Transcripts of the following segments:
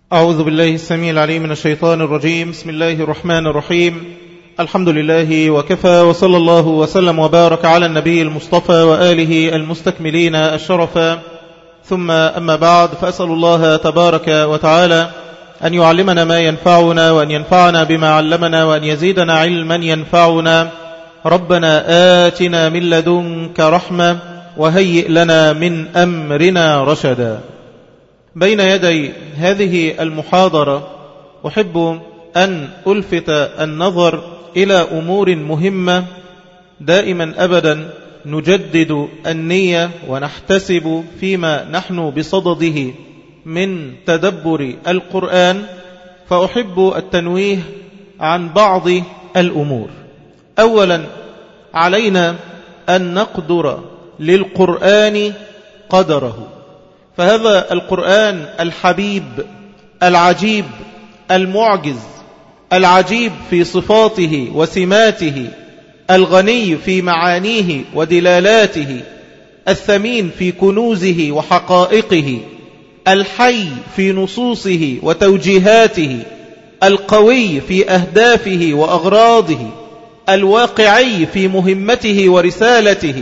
أعوذ بالله السميع العليم من الشيطان الرجيم. بسم الله الرحمن الرحيم. الحمد لله وكفى، وصلى الله وسلم وبارك على النبي المصطفى وآله المستكملين الشرفا، ثم أما بعد، فأسأل الله تبارك وتعالى أن يعلمنا ما ينفعنا، وأن ينفعنا بما علمنا، وأن يزيدنا علما ينفعنا. ربنا آتنا من لدنك رحمة وهيئ لنا من أمرنا رشدا. بين يدي هذه المحاضرة أحب أن ألفت النظر إلى أمور مهمة. دائما أبدا نجدد النية ونحتسب فيما نحن بصدده من تدبر القرآن، فأحب التنويه عن بعض الأمور. أولا، علينا أن نقدر للقرآن قدره، فهذا القرآن الحبيب العجيب المعجز، العجيب في صفاته وسماته، الغني في معانيه ودلالاته، الثمين في كنوزه وحقائقه، الحي في نصوصه وتوجيهاته، القوي في أهدافه وأغراضه، الواقعي في مهمته ورسالته،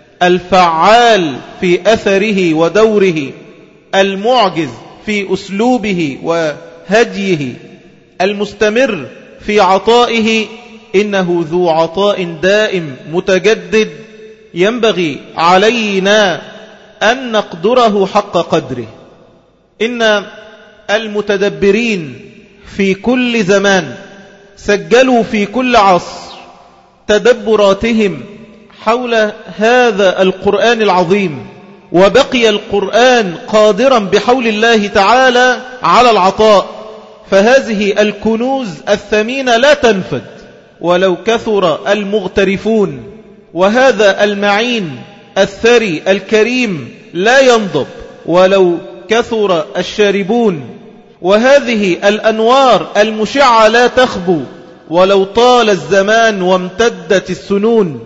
الفعال في أثره ودوره، المعجز في أسلوبه وهديه، المستمر في عطائه. إنه ذو عطاء دائم متجدد، ينبغي علينا أن نقدره حق قدره. إن المتدبرين في كل زمان سجلوا في كل عصر تدبراتهم حول هذا القرآن العظيم، وبقي القرآن قادرا بحول الله تعالى على العطاء. فهذه الكنوز الثمينة لا تنفد ولو كثر المغترفون، وهذا المعين الثري الكريم لا ينضب ولو كثر الشاربون، وهذه الأنوار المشعة لا تخبو ولو طال الزمان وامتدت السنون.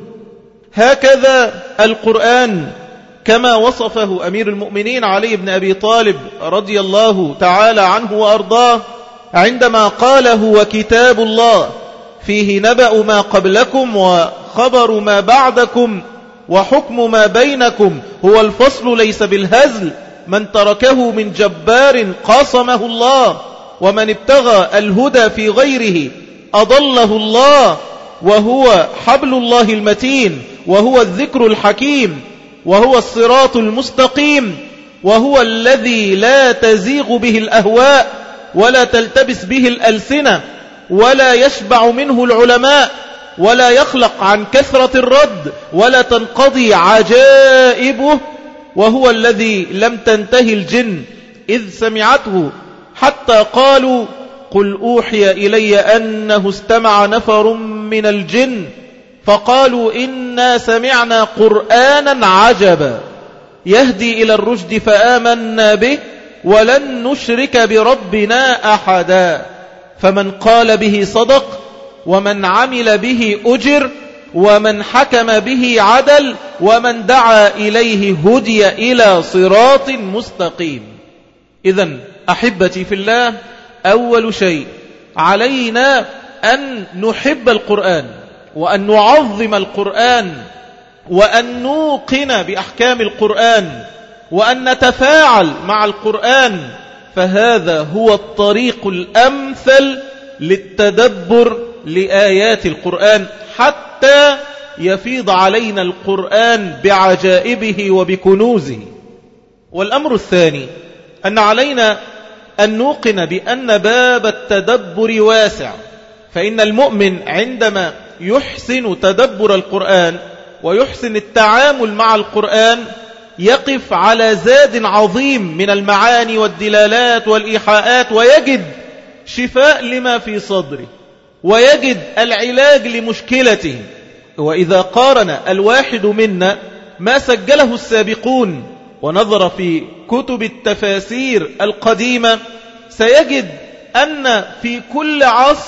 هكذا القرآن كما وصفه أمير المؤمنين علي بن أبي طالب رضي الله تعالى عنه وأرضاه عندما قال: هو كتاب الله فيه نبأ ما قبلكم وخبر ما بعدكم وحكم ما بينكم، هو الفصل ليس بالهزل، من تركه من جبار قاصمه الله، ومن ابتغى الهدى في غيره أضله الله، وهو حبل الله المتين، وهو الذكر الحكيم، وهو الصراط المستقيم، وهو الذي لا تزيغ به الأهواء ولا تلتبس به الألسنة ولا يشبع منه العلماء ولا يخلق عن كثرة الرد ولا تنقضي عجائبه، وهو الذي لم تنتهي الجن إذ سمعته حتى قالوا: قل أوحي إلي أنه استمع نفر من الجن فقالوا إنا سمعنا قرآنا عجبا يهدي إلى الرشد فآمنا به ولن نشرك بربنا أحدا. فمن قال به صدق، ومن عمل به أجر، ومن حكم به عدل، ومن دعا إليه هدي إلى صراط مستقيم. إذن أحبتي في الله، أول شيء علينا أن نحب القرآن، وأن نعظم القرآن، وأن نوقن بأحكام القرآن، وأن نتفاعل مع القرآن، فهذا هو الطريق الأمثل للتدبر لآيات القرآن حتى يفيض علينا القرآن بعجائبه وبكنوزه. والأمر الثاني أن علينا أن نوقن بأن باب التدبر واسع، فإن المؤمن عندما يحسن تدبر القرآن ويحسن التعامل مع القرآن يقف على زاد عظيم من المعاني والدلالات والإيحاءات، ويجد شفاء لما في صدره، ويجد العلاج لمشكلته. وإذا قارن الواحد منا ما سجله السابقون ونظر في كتب التفاسير القديمة، سيجد أن في كل عصر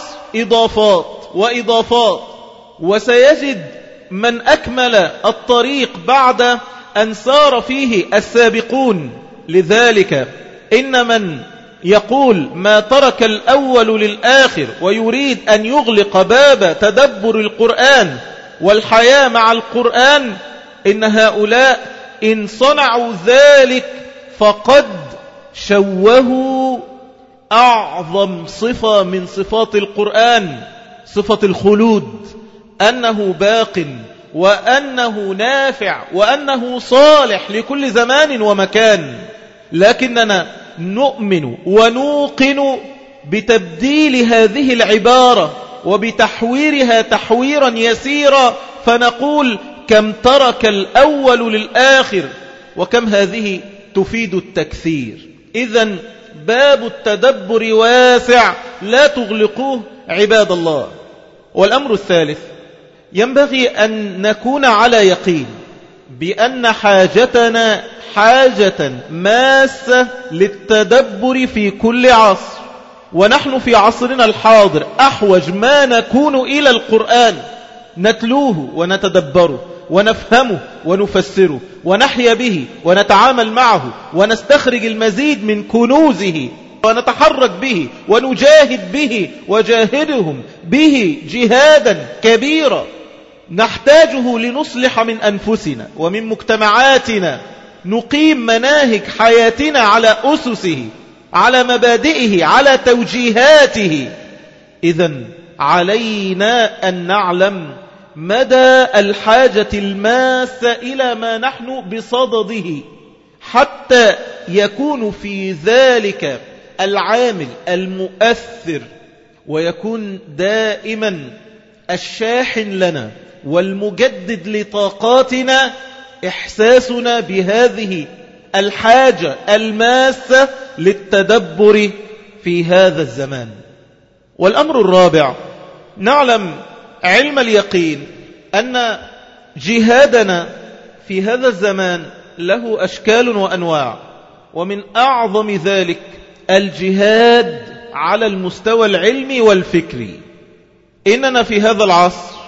إضافات، وسيجد من أكمل الطريق بعد أن سار فيه السابقون. لذلك إن من يقول ما ترك الأول للآخر ويريد أن يغلق باب تدبر القرآن والحياة مع القرآن، إن هؤلاء إن صنعوا ذلك فقد شوهوا أعظم صفة من صفات القرآن، صفة الخلود، أنه باق وأنه نافع وأنه صالح لكل زمان ومكان. لكننا نؤمن ونوقن بتبديل هذه العبارة وبتحويرها تحويرا يسيرا، فنقول كم ترك الأول للآخر، وكم هذه تفيد التكثير. إذن باب التدبر واسع، لا تغلقوه عباد الله. والأمر الثالث، ينبغي أن نكون على يقين بأن حاجتنا حاجة ماسة للتدبر في كل عصر، ونحن في عصرنا الحاضر أحوج ما نكون إلى القرآن، نتلوه ونتدبره ونفهمه ونفسره ونحيا به ونتعامل معه ونستخرج المزيد من كنوزه ونتحرك به ونجاهد به وجاهدهم به جهادا كبيرا نحتاجه لنصلح من أنفسنا ومن مجتمعاتنا، نقيم مناهج حياتنا على أسسه، على مبادئه، على توجيهاته. إذن علينا أن نعلم مدى الحاجة الماسة إلى ما نحن بصدده، حتى يكون في ذلك العامل المؤثر، ويكون دائما الشاحن لنا والمجدد لطاقاتنا إحساسنا بهذه الحاجة الماسة للتدبر في هذا الزمان. والأمر الرابع، نعلم علم اليقين أن جهادنا في هذا الزمان له أشكال وأنواع، ومن أعظم ذلك الجهاد على المستوى العلمي والفكري. إننا في هذا العصر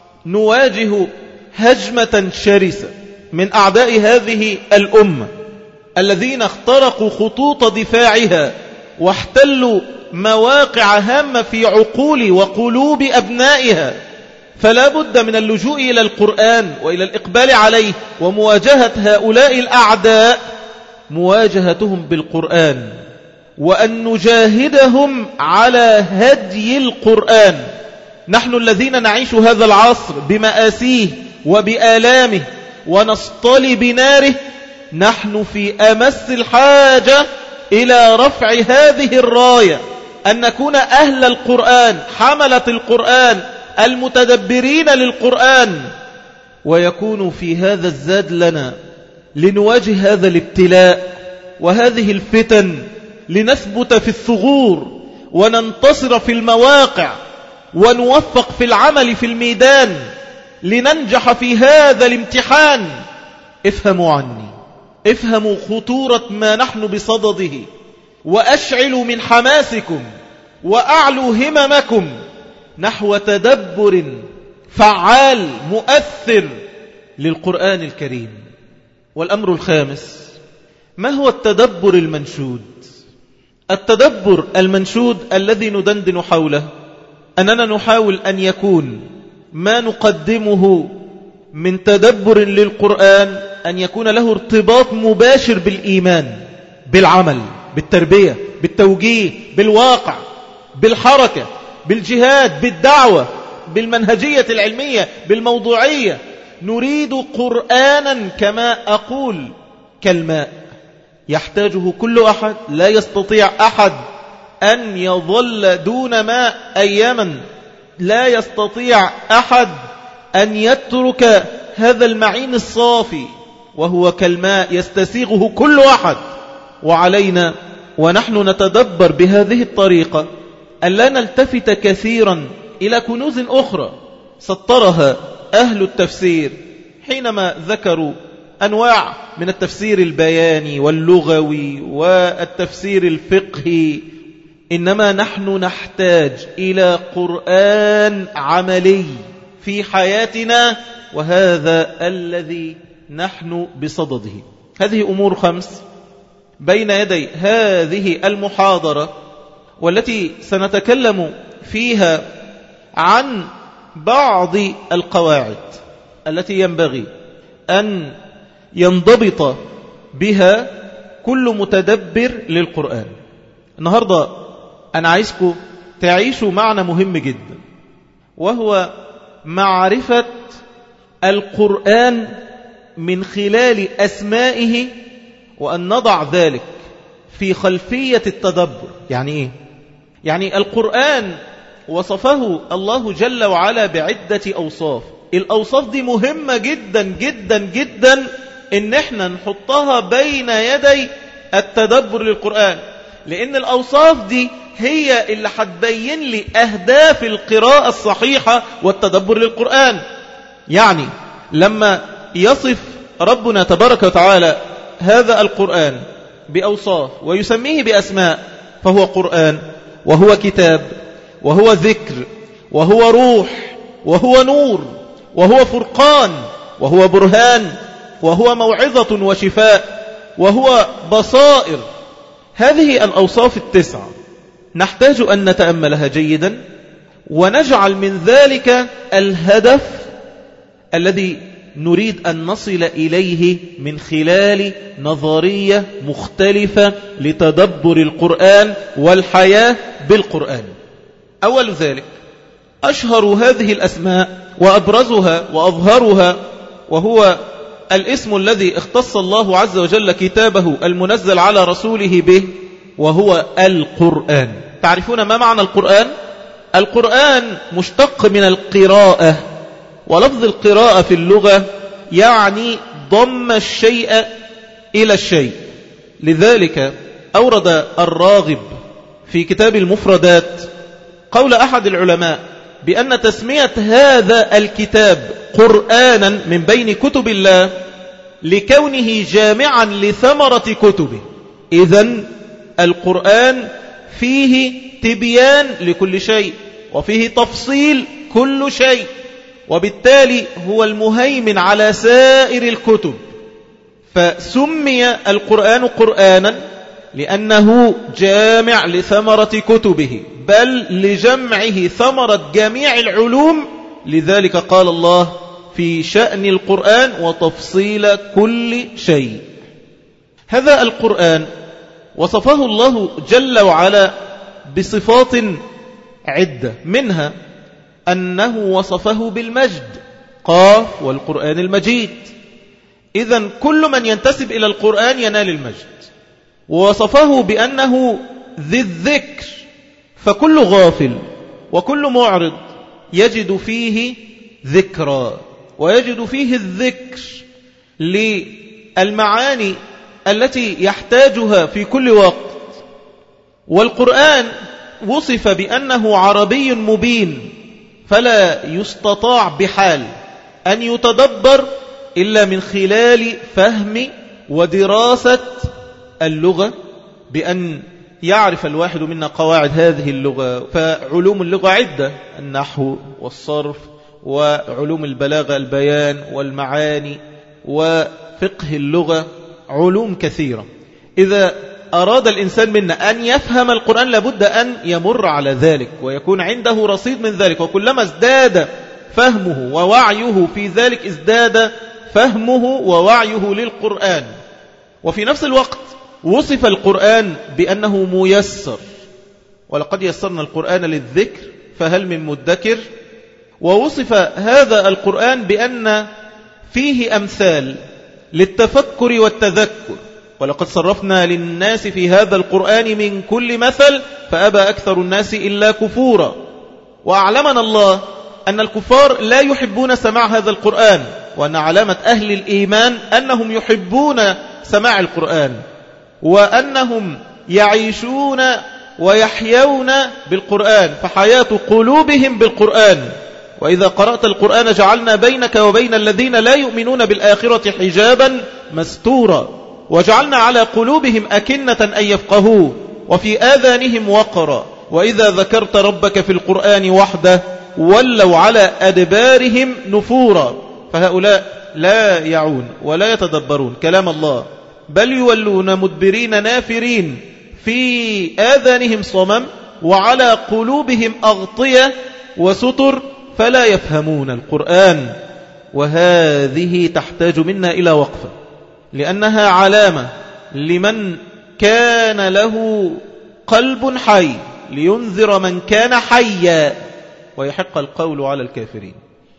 نواجه هجمة شرسة من أعداء هذه الأمة الذين اخترقوا خطوط دفاعها واحتلوا مواقع هامة في عقول وقلوب أبنائها، فلا بد من اللجوء إلى القرآن وإلى الإقبال عليه ومواجهة هؤلاء الأعداء، مواجهتهم بالقرآن، وأن نجاهدهم على هدي القرآن. نحن الذين نعيش هذا العصر بمآسيه وبآلامه ونصطلي بناره، نحن في أمس الحاجة إلى رفع هذه الراية، أن نكون أهل القرآن، حملة القرآن، المتدبرين للقرآن، ويكون في هذا الزاد لنا لنواجه هذا الابتلاء وهذه الفتن، لنثبت في الثغور وننتصر في المواقع ونوفق في العمل في الميدان، لننجح في هذا الامتحان. افهموا عني، افهموا خطورة ما نحن بصدده، وأشعلوا من حماسكم وأعلوا هممكم نحو تدبر فعال مؤثر للقرآن الكريم. والأمر الخامس، ما هو التدبر المنشود؟ التدبر المنشود الذي ندندن حوله أننا نحاول أن يكون ما نقدمه من تدبر للقرآن أن يكون له ارتباط مباشر بالإيمان، بالعمل، بالتربية، بالتوجيه، بالواقع، بالحركة، بالجهاد، بالدعوة، بالمنهجية العلمية، بالموضوعية. نريد قرآنا كما أقول كالماء يحتاجه كل أحد، لا يستطيع أحد أن يظل دون ماء أياما، لا يستطيع أحد أن يترك هذا المعين الصافي، وهو كالماء يستسيغه كل أحد. وعلينا ونحن نتدبر بهذه الطريقة أن لا نلتفت كثيرا إلى كنوز أخرى سطرها أهل التفسير حينما ذكروا أنواع من التفسير البياني واللغوي والتفسير الفقهي. إنما نحن نحتاج إلى قرآن عملي في حياتنا، وهذا الذي نحن بصدده. هذه أمور 5 بين يدي هذه المحاضرة، والتي سنتكلم فيها عن بعض القواعد التي ينبغي أن ينضبط بها كل متدبر للقرآن. النهاردة أنا عايزكم تعيشوا معنى مهم جدا، وهو معرفة القرآن من خلال أسمائه، وأن نضع ذلك في خلفية التدبر. يعني إيه؟ يعني القرآن وصفه الله جل وعلا بعدة أوصاف. الأوصاف دي مهمة جدا جدا جدا إن احنا نحطها بين يدي التدبر للقرآن، لأن الأوصاف دي هي اللي هتبين لي أهداف القراءة الصحيحة والتدبر للقرآن. يعني لما يصف ربنا تبارك وتعالى هذا القرآن بأوصاف ويسميه بأسماء، فهو قرآن، وهو كتاب، وهو ذكر، وهو روح، وهو نور، وهو فرقان، وهو برهان، وهو موعظة وشفاء، وهو بصائر. هذه الأوصاف التسعة نحتاج أن نتأملها جيدا، ونجعل من ذلك الهدف الذي نريد أن نصل إليه من خلال نظرية مختلفة لتدبر القرآن والحياة بالقرآن. أول ذلك أشهر هذه الأسماء وأبرزها وأظهرها، وهو الاسم الذي اختص الله عز وجل كتابه المنزل على رسوله به، وهو القرآن. تعرفون ما معنى القرآن؟ القرآن مشتق من القراءة، ولفظ القراءة في اللغة يعني ضم الشيء إلى الشيء. لذلك أورد الراغب في كتاب المفردات قول أحد العلماء بأن تسمية هذا الكتاب قرآنا من بين كتب الله لكونه جامعا لثمرة كتبه. إذن القرآن فيه تبيان لكل شيء، وفيه تفصيل كل شيء، وبالتالي هو المهيمن على سائر الكتب. فسمي القرآن قرآنا لأنه جامع لثمرة كتبه، بل لجمعه ثمرة جميع العلوم. لذلك قال الله في شأن القرآن وتفصيل كل شيء. هذا القرآن وصفه الله جل وعلا بصفات عدة، منها أنه وصفه بالمجد، قاف والقرآن المجيد. إذن كل من ينتسب إلى القرآن ينال المجد. ووصفه بأنه ذي الذكر، فكل غافل وكل معرض يجد فيه ذكرى، ويجد فيه الذكر للمعاني التي يحتاجها في كل وقت. والقرآن وصف بأنه عربي مبين، فلا يستطاع بحال أن يتدبر إلا من خلال فهم ودراسة اللغة، بأن يعرف الواحد منا قواعد هذه اللغة. فعلوم اللغة عدة: النحو والصرف، وعلوم البلاغة البيان والمعاني، وفقه اللغة، علوم كثيرة. إذا أراد الإنسان منا أن يفهم القرآن لابد أن يمر على ذلك ويكون عنده رصيد من ذلك، وكلما ازداد فهمه ووعيه في ذلك ازداد فهمه ووعيه للقرآن. وفي نفس الوقت وصف القرآن بأنه ميسر، ولقد يسرنا القرآن للذكر فهل من مدكر. ووصف هذا القرآن بأن فيه أمثال للتفكر والتذكر، ولقد صرفنا للناس في هذا القرآن من كل مثل فأبى أكثر الناس إلا كفورا. وأعلمنا الله أن الكفار لا يحبون سماع هذا القرآن، وأن علامة أهل الإيمان أنهم يحبون سماع القرآن، وأنهم يعيشون ويحيون بالقرآن، فحياة قلوبهم بالقرآن. وإذا قرأت القرآن جعلنا بينك وبين الذين لا يؤمنون بالآخرة حجابا مستورا، وجعلنا على قلوبهم أكنة أن يفقهوه، وفي آذانهم وقرا، وإذا ذكرت ربك في القرآن وحده ولوا على أدبارهم نفورا. فهؤلاء لا يعون ولا يتدبرون كلام الله، بل يولون مدبرين نافرين في آذانهم صمم وعلى قلوبهم أغطية وستر فلا يفهمون القرآن. وهذه تحتاج منا إلى وقفة، لأنها علامة لمن كان له قلب حي لينذر من كان حيا ويحق القول على الكافرين.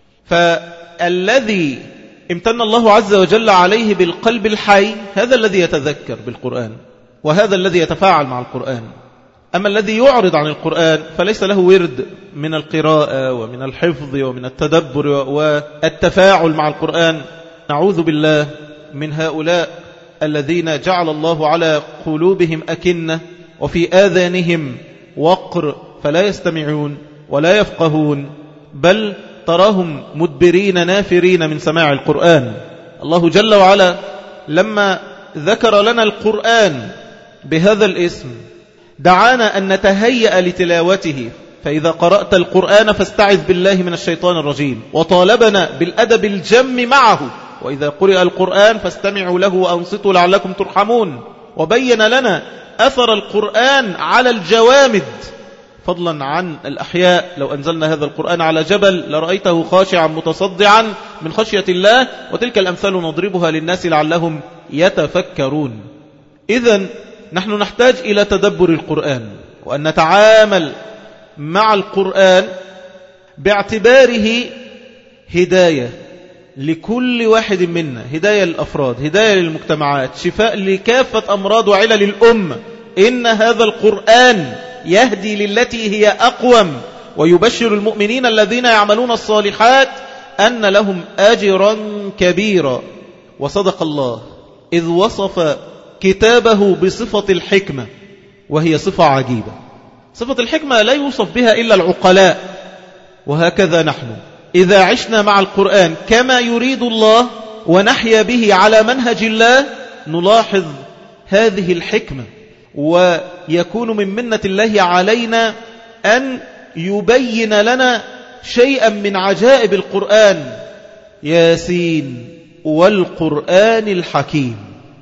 فالذي امتن الله عز وجل عليه بالقلب الحي هذا الذي يتذكر بالقرآن، وهذا الذي يتفاعل مع القرآن. أما الذي يعرض عن القرآن فليس له ورد من القراءة ومن الحفظ ومن التدبر والتفاعل مع القرآن. نعوذ بالله من هؤلاء الذين جعل الله على قلوبهم أكنة وفي آذانهم وقر فلا يستمعون ولا يفقهون، بل تراهم مدبرين نافرين من سماع القرآن. الله جل وعلا لما ذكر لنا القرآن بهذا الاسم دعانا أن نتهيأ لتلاوته، فإذا قرأت القرآن فاستعذ بالله من الشيطان الرجيم، وطالبنا بالأدب الجم معه، وإذا قرئ القرآن فاستمعوا له وأنصتوا لعلكم ترحمون. وبين لنا أثر القرآن على الجوامد فضلا عن الأحياء. لو أنزلنا هذا القرآن على جبل لرأيته خاشعا متصدعا من خشية الله، وتلك الأمثال نضربها للناس لعلهم يتفكرون. إذن نحن نحتاج إلى تدبر القرآن، وأن نتعامل مع القرآن باعتباره هداية لكل واحد منا، هداية للأفراد، هداية للمجتمعات، شفاء لكافة أمراض وعلل الأمة. إن هذا القرآن يهدي للتي هي أقوم ويبشر المؤمنين الذين يعملون الصالحات أن لهم أجرا كبيرا. وصدق الله إذ وصف كتابه بصفة الحكمة، وهي صفة عجيبة. صفة الحكمة لا يوصف بها إلا العقلاء، وهكذا نحن إذا عشنا مع القرآن كما يريد الله ونحيا به على منهج الله نلاحظ هذه الحكمة، ويكون من منة الله علينا أن يبين لنا شيئا من عجائب القرآن. ياسين والقرآن الحكيم،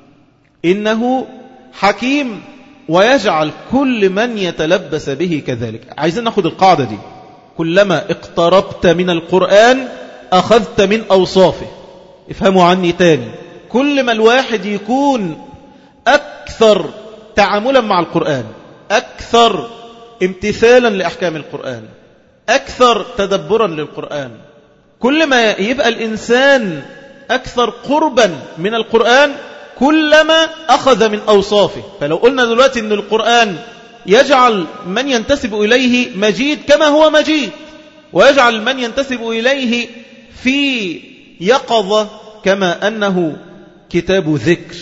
إنه حكيم ويجعل كل من يتلبس به كذلك. عايزين ناخد القاعدة دي، كلما اقتربت من القرآن أخذت من أوصافه. افهموا عني تاني، كل ما الواحد يكون أكثر تعاملا مع القرآن، أكثر امتثالا لأحكام القرآن، أكثر تدبرا للقرآن، كل ما يبقى الإنسان أكثر قربا من القرآن كلما أخذ من أوصافه. فلو قلنا دلوقتي أن القرآن يجعل من ينتسب إليه مجيد كما هو مجيد، ويجعل من ينتسب إليه في يقظة كما أنه كتاب ذكر،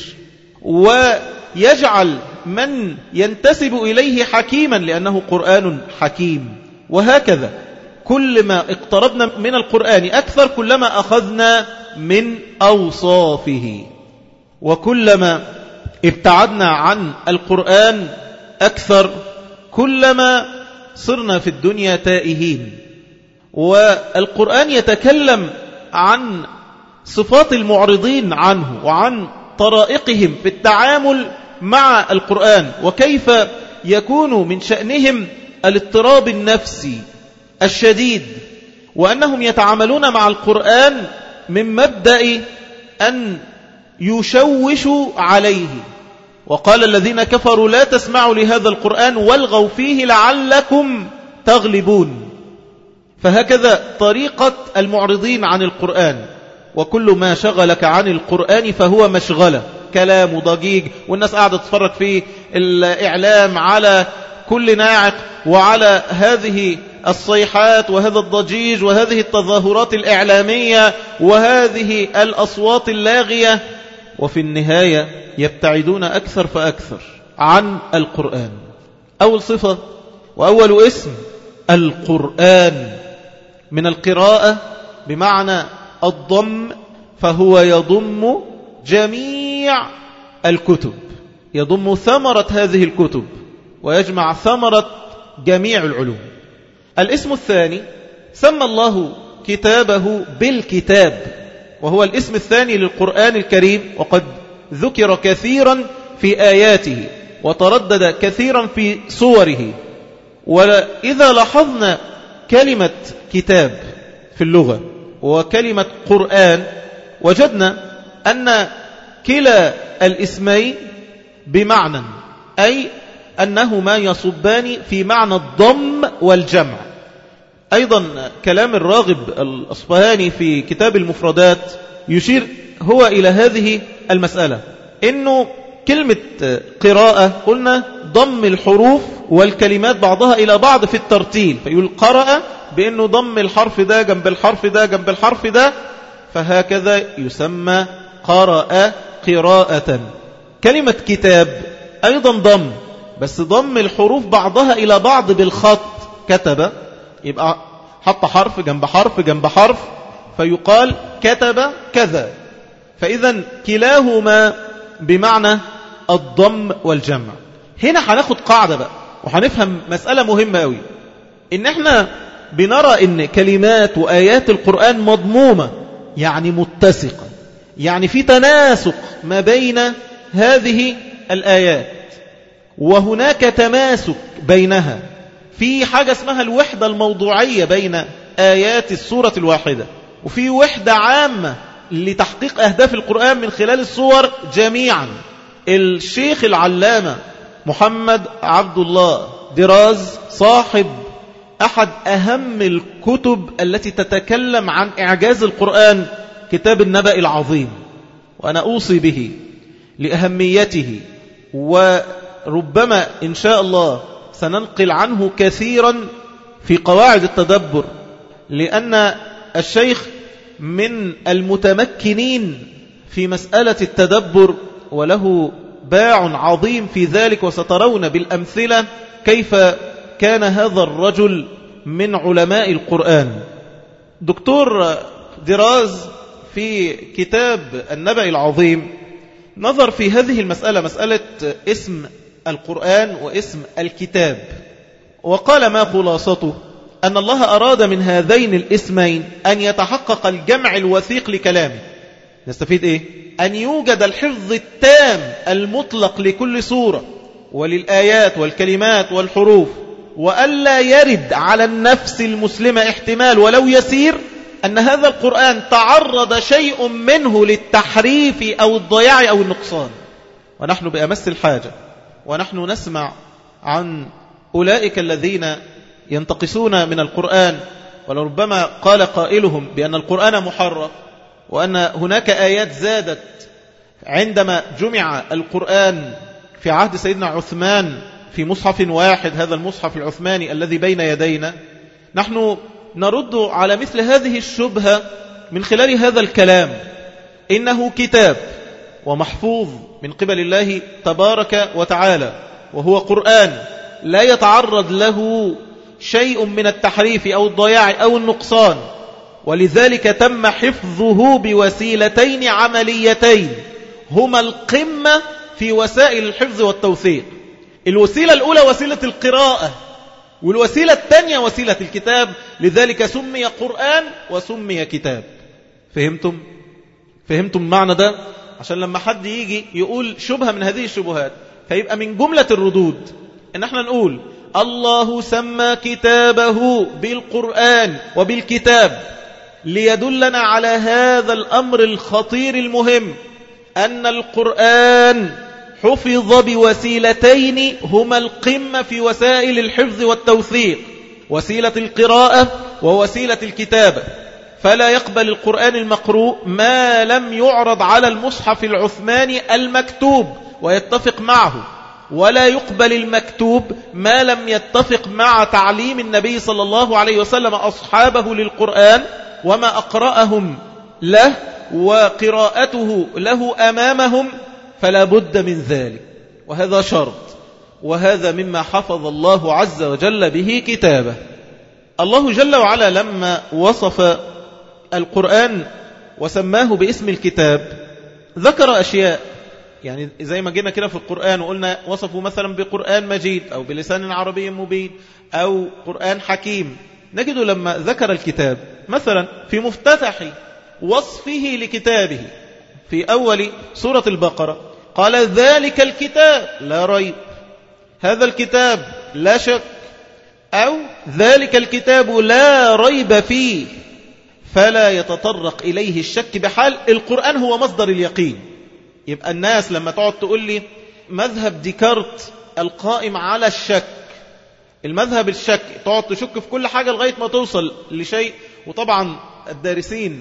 ويجعل من ينتسب إليه حكيما لأنه قرآن حكيم. وهكذا كلما اقتربنا من القرآن أكثر كلما أخذنا من أوصافه، وكلما ابتعدنا عن القرآن أكثر كلما صرنا في الدنيا تائهين. والقرآن يتكلم عن صفات المعرضين عنه وعن طرائقهم في التعامل مع القرآن، وكيف يكون من شأنهم الاضطراب النفسي الشديد، وأنهم يتعاملون مع القرآن من مبدأ أن يشوشوا عليه. وقال الذين كفروا لا تسمعوا لهذا القرآن والغوا فيه لعلكم تغلبون. فهكذا طريقة المعرضين عن القرآن، وكل ما شغلك عن القرآن فهو مشغلة، كلام ضجيج، والناس قاعدة تتفرج في الإعلام على كل ناعق وعلى هذه الصيحات وهذا الضجيج وهذه التظاهرات الإعلامية وهذه الأصوات اللاغية، وفي النهاية يبتعدون أكثر فأكثر عن القرآن. أول صفة وأول اسم القرآن من القراءة بمعنى الضم، فهو يضم جميع الكتب، يضم ثمرة هذه الكتب ويجمع ثمرة جميع العلوم. الاسم الثاني سمى الله كتابه بالكتاب، وهو الاسم الثاني للقرآن الكريم، وقد ذكر كثيرا في آياته وتردد كثيرا في صوره. وإذا لاحظنا كلمة كتاب في اللغة وكلمة قرآن وجدنا أن كلا الاسمين بمعنى، أي أنهما يصبان في معنى الضم والجمع. أيضا كلام الراغب الأصفهاني في كتاب المفردات يشير هو إلى هذه المسألة، إنه كلمة قراءة قلنا ضم الحروف والكلمات بعضها إلى بعض في الترتيل، فيقول قرأ بأنه ضم الحرف ده جنب الحرف ده جنب الحرف ده، فهكذا يسمى قرأ قراءة. كلمة كتاب أيضا ضم، بس ضم الحروف بعضها إلى بعض بالخط، كتب يبقى حط حرف جنب حرف جنب حرف فيقال كتب كذا. فإذا كلاهما بمعنى الضم والجمع. هنا هناخد قاعدة بقى وهنفهم مسألة مهمة قوي، إن احنا بنرى إن كلمات وآيات القرآن مضمومة، يعني متسقة، يعني في تناسق ما بين هذه الآيات، وهناك تماسك بينها، في حاجة اسمها الوحدة الموضوعية بين آيات السورة الواحدة، وفي وحدة عامة لتحقيق أهداف القرآن من خلال السور جميعا. الشيخ العلامة محمد عبد الله دراز صاحب أحد أهم الكتب التي تتكلم عن إعجاز القرآن، كتاب النبأ العظيم، وأنا أوصي به لأهميته، وربما إن شاء الله سننقل عنه كثيرا في قواعد التدبر، لأن الشيخ من المتمكنين في مسألة التدبر وله باع عظيم في ذلك، وسترون بالأمثلة كيف كان هذا الرجل من علماء القرآن. دكتور دراز في كتاب النبأ العظيم نظر في هذه المسألة، مسألة اسم القرآن واسم الكتاب، وقال ما خلاصته أن الله أراد من هذين الاسمين أن يتحقق الجمع الوثيق لكلامه. نستفيد إيه؟ أن يوجد الحفظ التام المطلق لكل سورة وللآيات والكلمات والحروف، وألا يرد على النفس المسلمة احتمال ولو يسير أن هذا القرآن تعرض شيء منه للتحريف أو الضياع أو النقصان. ونحن بأمس الحاجة ونحن نسمع عن أولئك الذين ينتقصون من القرآن، ولربما قال قائلهم بأن القرآن محرف، وأن هناك آيات زادت عندما جمع القرآن في عهد سيدنا عثمان في مصحف واحد، هذا المصحف العثماني الذي بين يدينا. نحن نرد على مثل هذه الشبهة من خلال هذا الكلام، إنه كتاب ومحفوظ من قبل الله تبارك وتعالى، وهو قرآن لا يتعرض له شيء من التحريف أو الضياع أو النقصان، ولذلك تم حفظه بوسيلتين عمليتين هما القمة في وسائل الحفظ والتوثيق. الوسيلة الأولى وسيلة القراءة، والوسيلة الثانية وسيلة الكتاب، لذلك سمي قرآن وسمي كتاب. فهمتم معنى ده؟ عشان لما حد يجي يقول شبهة من هذه الشبهات، فيبقى من جملة الردود إن احنا نقول الله سمى كتابه بالقرآن وبالكتاب ليدلنا على هذا الأمر الخطير المهم، أن القرآن حفظ بوسيلتين هما القمة في وسائل الحفظ والتوثيق، وسيلة القراءة ووسيلة الكتابة. فلا يقبل القرآن المقروء ما لم يعرض على المصحف العثماني المكتوب ويتفق معه، ولا يقبل المكتوب ما لم يتفق مع تعليم النبي صلى الله عليه وسلم أصحابه للقرآن وما أقرأهم له وقراءته له أمامهم، فلا بد من ذلك، وهذا شرط، وهذا مما حفظ الله عز وجل به كتابه. الله جل وعلا لما وصف القرآن وسماه باسم الكتاب ذكر أشياء، يعني زي ما جينا كده في القرآن وقلنا وصفوا مثلا بقرآن مجيد أو بلسان عربي مبين أو قرآن حكيم، نجد لما ذكر الكتاب مثلا في مفتتح وصفه لكتابه في أول سورة البقرة قال ذلك الكتاب لا ريب، هذا الكتاب لا شك، أو ذلك الكتاب لا ريب فيه، فلا يتطرق إليه الشك بحال. القرآن هو مصدر اليقين. يبقى الناس لما تقعد تقول لي مذهب ديكارت القائم على الشك، المذهب الشك، تقعد تشك في كل حاجة لغاية ما توصل لشيء. وطبعا الدارسين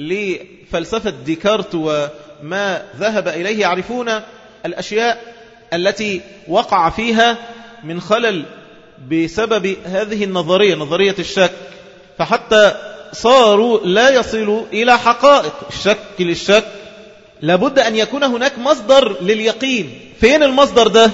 لفلسفة ديكارت وما ذهب إليه يعرفون الأشياء التي وقع فيها من خلل بسبب هذه النظرية، نظرية الشك، فحتى صاروا لا يصلوا إلى حقائق. الشك للشك لابد أن يكون هناك مصدر لليقين. فين المصدر ده؟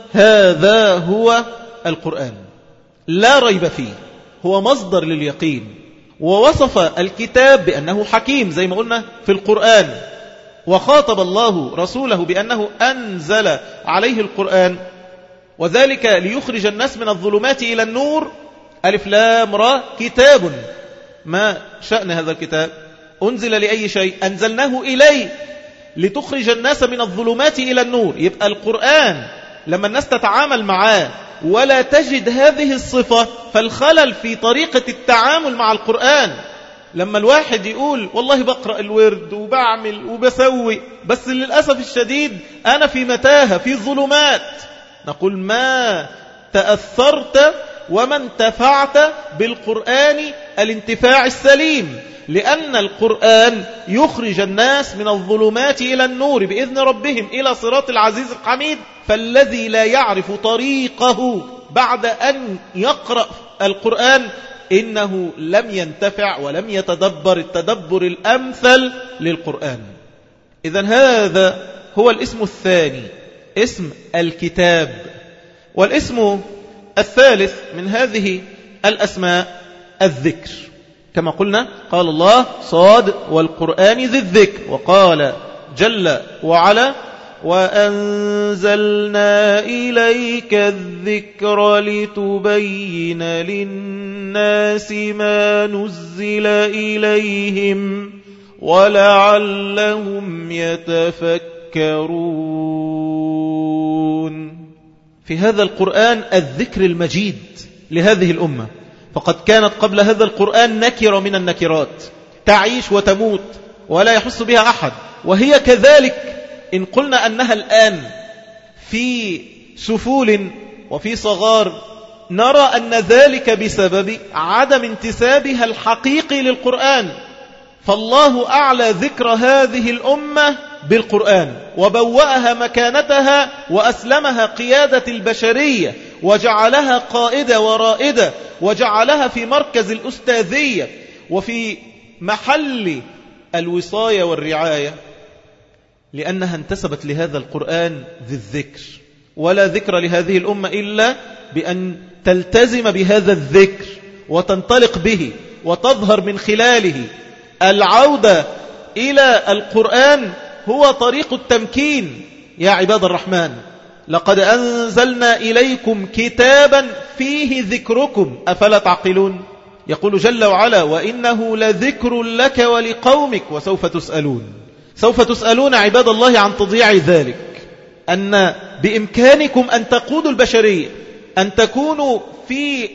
هذا هو القرآن لا ريب فيه، هو مصدر لليقين. ووصف الكتاب بأنه حكيم زي ما قلنا في القرآن، وخاطب الله رسوله بأنه أنزل عليه القرآن، وذلك ليخرج الناس من الظلمات إلى النور. ألف لام را كتاب. ما شأن هذا الكتاب؟ أنزل لأي شيء؟ أنزلناه إليه لتخرج الناس من الظلمات إلى النور. يبقى القرآن لما الناس تتعامل معاه ولا تجد هذه الصفة، فالخلل في طريقة التعامل مع القرآن. لما الواحد يقول والله بقرأ الورد وبعمل وبسوي، بس للأسف الشديد أنا في متاهة في ظلمات، نقول ما تأثرت وما انتفعت بالقرآن الانتفاع السليم، لأن القرآن يخرج الناس من الظلمات إلى النور بإذن ربهم إلى صراط العزيز الحميد. فالذي لا يعرف طريقه بعد أن يقرأ القرآن إنه لم ينتفع ولم يتدبر التدبر الأمثل للقرآن. إذن هذا هو الاسم الثاني، اسم الكتاب. والاسم الثالث من هذه الأسماء الذكر، كما قلنا قال الله صاد والقرآن ذي الذكر، وقال جل وعلا وأنزلنا إليك الذكر لتبين للناس ما نزل إليهم ولعلهم يتفكرون. في هذا القرآن الذكر المجيد لهذه الأمة، فقد كانت قبل هذا القرآن نكرة من النكرات، تعيش وتموت ولا يحس بها أحد، وهي كذلك إن قلنا أنها الآن في سفول وفي صغار، نرى أن ذلك بسبب عدم انتسابها الحقيقي للقرآن. فالله أعلى ذكر هذه الأمة بالقرآن، وبوأها مكانتها، وأسلمها قيادة البشرية، وجعلها قائدة ورائدة، وجعلها في مركز الأستاذية وفي محل الوصاية والرعاية، لأنها انتسبت لهذا القرآن ذي الذكر. ولا ذكر لهذه الأمة إلا بأن تلتزم بهذا الذكر وتنطلق به وتظهر من خلاله. العودة إلى القرآن هو طريق التمكين. يا عباد الرحمن لقد أنزلنا إليكم كتابا فيه ذكركم أفلا تعقلون. يقول جل وعلا وإنه لذكر لك ولقومك وسوف تسألون. سوف تسألون عباد الله عن تضييع ذلك، أن بإمكانكم أن تقودوا البشرية، أن تكونوا في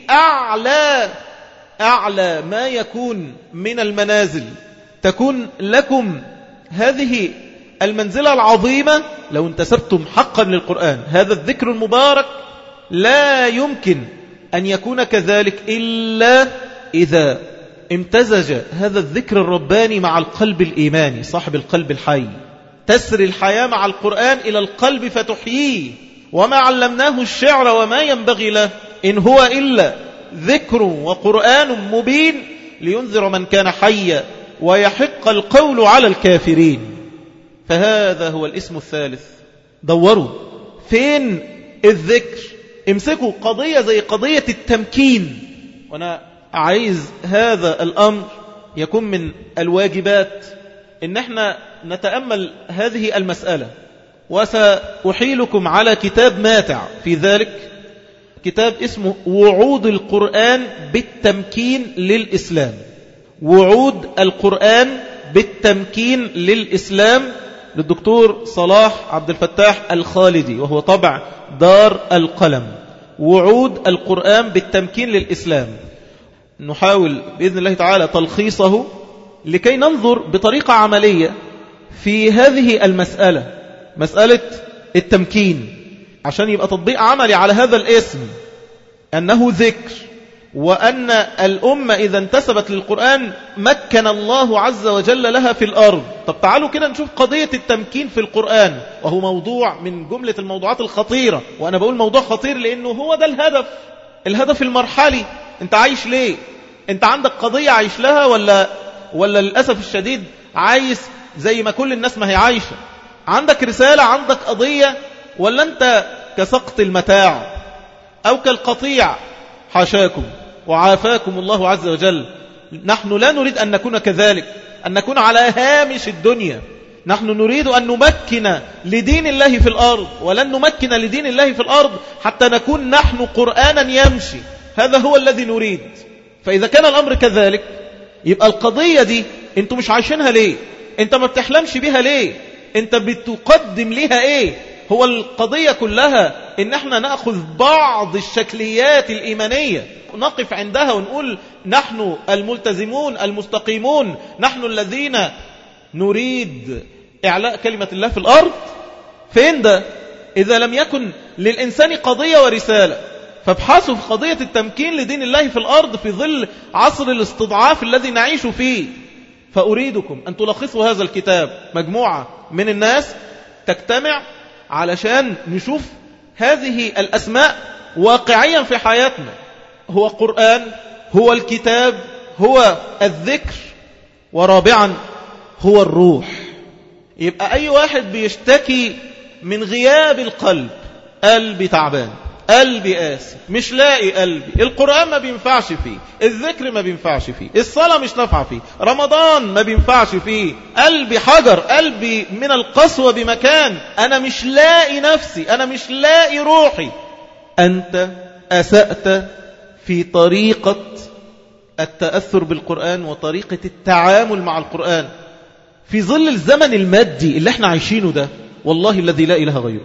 أعلى ما يكون من المنازل، تكون لكم هذه المنزلة العظيمة لو انتسبتم حقا للقرآن. هذا الذكر المبارك لا يمكن أن يكون كذلك إلا إذا امتزج هذا الذكر الرباني مع القلب الإيماني صاحب القلب الحي. تسري الحياة مع القرآن إلى القلب فتحييه. وما علمناه الشعر وما ينبغي له إن هو إلا ذكر وقرآن مبين لينذر من كان حيا ويحق القول على الكافرين. فهذا هو الاسم الثالث. دوروا فين الذكر، امسكوا قضية زي قضية التمكين. وأنا عايز هذا الأمر يكون من الواجبات إن احنا نتأمل هذه المسألة. وسأحيلكم على كتاب ماتع في ذلك، كتاب اسمه وعود القرآن بالتمكين للإسلام. وعود القرآن بالتمكين للإسلام للدكتور صلاح عبد الفتاح الخالدي، وهو طبع دار القلم، وعود القرآن بالتمكين للإسلام. نحاول بإذن الله تعالى تلخيصه لكي ننظر بطريقة عملية في هذه المسألة، مسألة التمكين، عشان يبقى تطبيق عملي على هذا الاسم أنه ذكر، وأن الأمة إذا انتسبت للقرآن مكن الله عز وجل لها في الأرض. طب تعالوا كده نشوف قضية التمكين في القرآن، وهو موضوع من جملة الموضوعات الخطيرة. وأنا بقول موضوع خطير لأنه هو ده الهدف المرحلي. أنت عايش ليه؟ أنت عندك قضية عايش لها ولا للأسف الشديد عايز زي ما كل الناس ما هي عايشة؟ عندك رسالة، عندك قضية، ولا أنت كسقط المتاع أو كالقطيع؟ حاشاكم وعافاكم الله عز وجل. نحن لا نريد أن نكون كذلك، أن نكون على هامش الدنيا. نحن نريد أن نمكن لدين الله في الأرض، ولن نمكن لدين الله في الأرض حتى نكون نحن قرآنا يمشي. هذا هو الذي نريد. فإذا كان الأمر كذلك، يبقى القضية دي أنتم مش عايشينها ليه؟ أنت ما بتحلمش بها ليه؟ أنت بتقدم لها إيه؟ هو القضية كلها إن احنا نأخذ بعض الشكليات الإيمانية نقف عندها ونقول نحن الملتزمون المستقيمون، نحن الذين نريد إعلاء كلمة الله في الأرض؟ فين ده؟ إذا لم يكن للإنسان قضية ورسالة، فابحثوا في قضية التمكين لدين الله في الأرض في ظل عصر الاستضعاف الذي نعيش فيه. فأريدكم أن تلخصوا هذا الكتاب، مجموعة من الناس تجتمع علشان نشوف هذه الأسماء واقعيا في حياتنا. هو قرآن، هو الكتاب، هو الذكر، ورابعا هو الروح. يبقى أي واحد بيشتكي من غياب القلب، قلبي تعبان، قلبي قاسي، مش لاقي قلبي، القرآن ما بينفعش فيه، الذكر ما بينفعش فيه، الصلاة مش نافعة فيه، رمضان ما بينفعش فيه، قلبي حجر، قلبي من القسوة بمكان، أنا مش لاقي نفسي، أنا مش لاقي روحي. أنت أسأت في طريقة التأثر بالقرآن وطريقة التعامل مع القرآن في ظل الزمن المادي اللي احنا عايشينه ده، والله الذي لا إله غيره.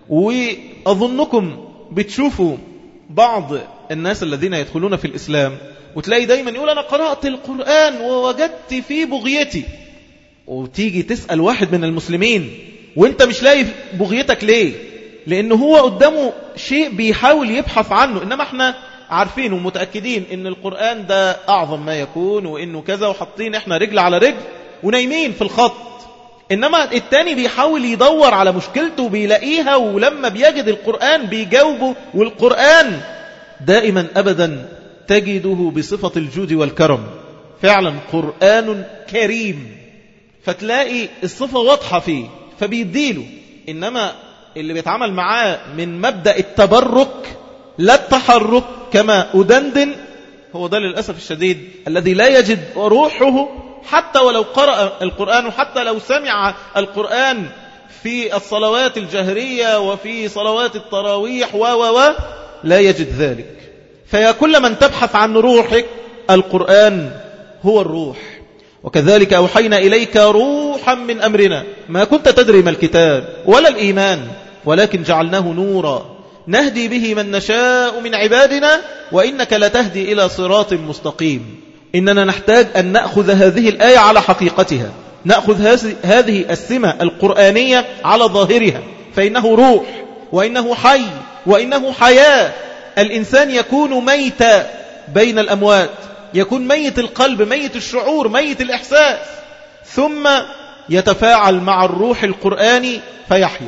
وأظنكم بتشوفوا بعض الناس الذين يدخلون في الإسلام وتلاقي دايما يقول أنا قرأت القرآن ووجدت فيه بغيتي، وتيجي تسأل واحد من المسلمين وانت مش لاقي بغيتك ليه؟ لأنه هو قدامه شيء بيحاول يبحث عنه، إنما احنا عارفين ومتأكدين إن القرآن ده أعظم ما يكون، وإنه كذا، وحاطين احنا رجل على رجل ونايمين في الخط. إنما التاني بيحاول يدور على مشكلته وبيلاقيها، ولما بيجد القرآن بيجاوبه. والقرآن دائما أبدا تجده بصفة الجود والكرم، فعلا قرآن كريم، فتلاقي الصفة واضحة فيه فبيديله. إنما اللي بيتعامل معاه من مبدأ التبرك لا التحرك كما أدندن، هو ده للأسف الشديد الذي لا يجد روحه حتى ولو قرأ القرآن، وحتى لو سمع القرآن في الصلوات الجهرية وفي صلوات التراويح لا يجد ذلك. فيا كل من تبحث عن روحك، القرآن هو الروح. وكذلك أوحينا إليك روحا من أمرنا ما كنت تدري ما الكتاب ولا الإيمان ولكن جعلناه نورا نهدي به من نشاء من عبادنا وإنك لتهدي إلى صراط مستقيم. إننا نحتاج أن نأخذ هذه الآية على حقيقتها، نأخذ هذه السمة القرآنية على ظاهرها، فإنه روح وإنه حي وإنه حياة. الإنسان يكون ميتا بين الأموات، يكون ميت القلب، ميت الشعور، ميت الإحساس، ثم يتفاعل مع الروح القرآني فيحيا،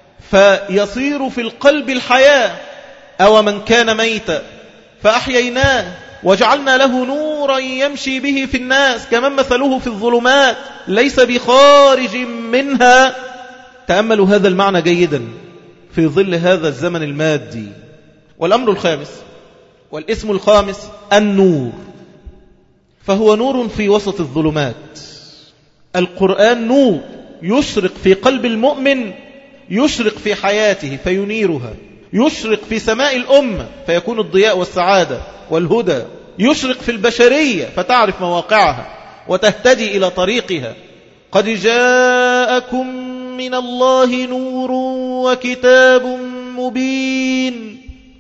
فيصير في القلب الحياة. أو من كان ميتا فأحييناه وجعلنا له نورا يمشي به في الناس كمن مثله في الظلمات ليس بخارج منها. تأملوا هذا المعنى جيدا في ظل هذا الزمن المادي. والأمر الخامس والاسم الخامس النور، فهو نور في وسط الظلمات. القرآن نور يشرق في قلب المؤمن، يشرق في حياته فينيرها، يشرق في سماء الأمة فيكون الضياء والسعادة والهدى، يشرق في البشرية فتعرف مواقعها وتهتدي إلى طريقها. قد جاءكم من الله نور وكتاب مبين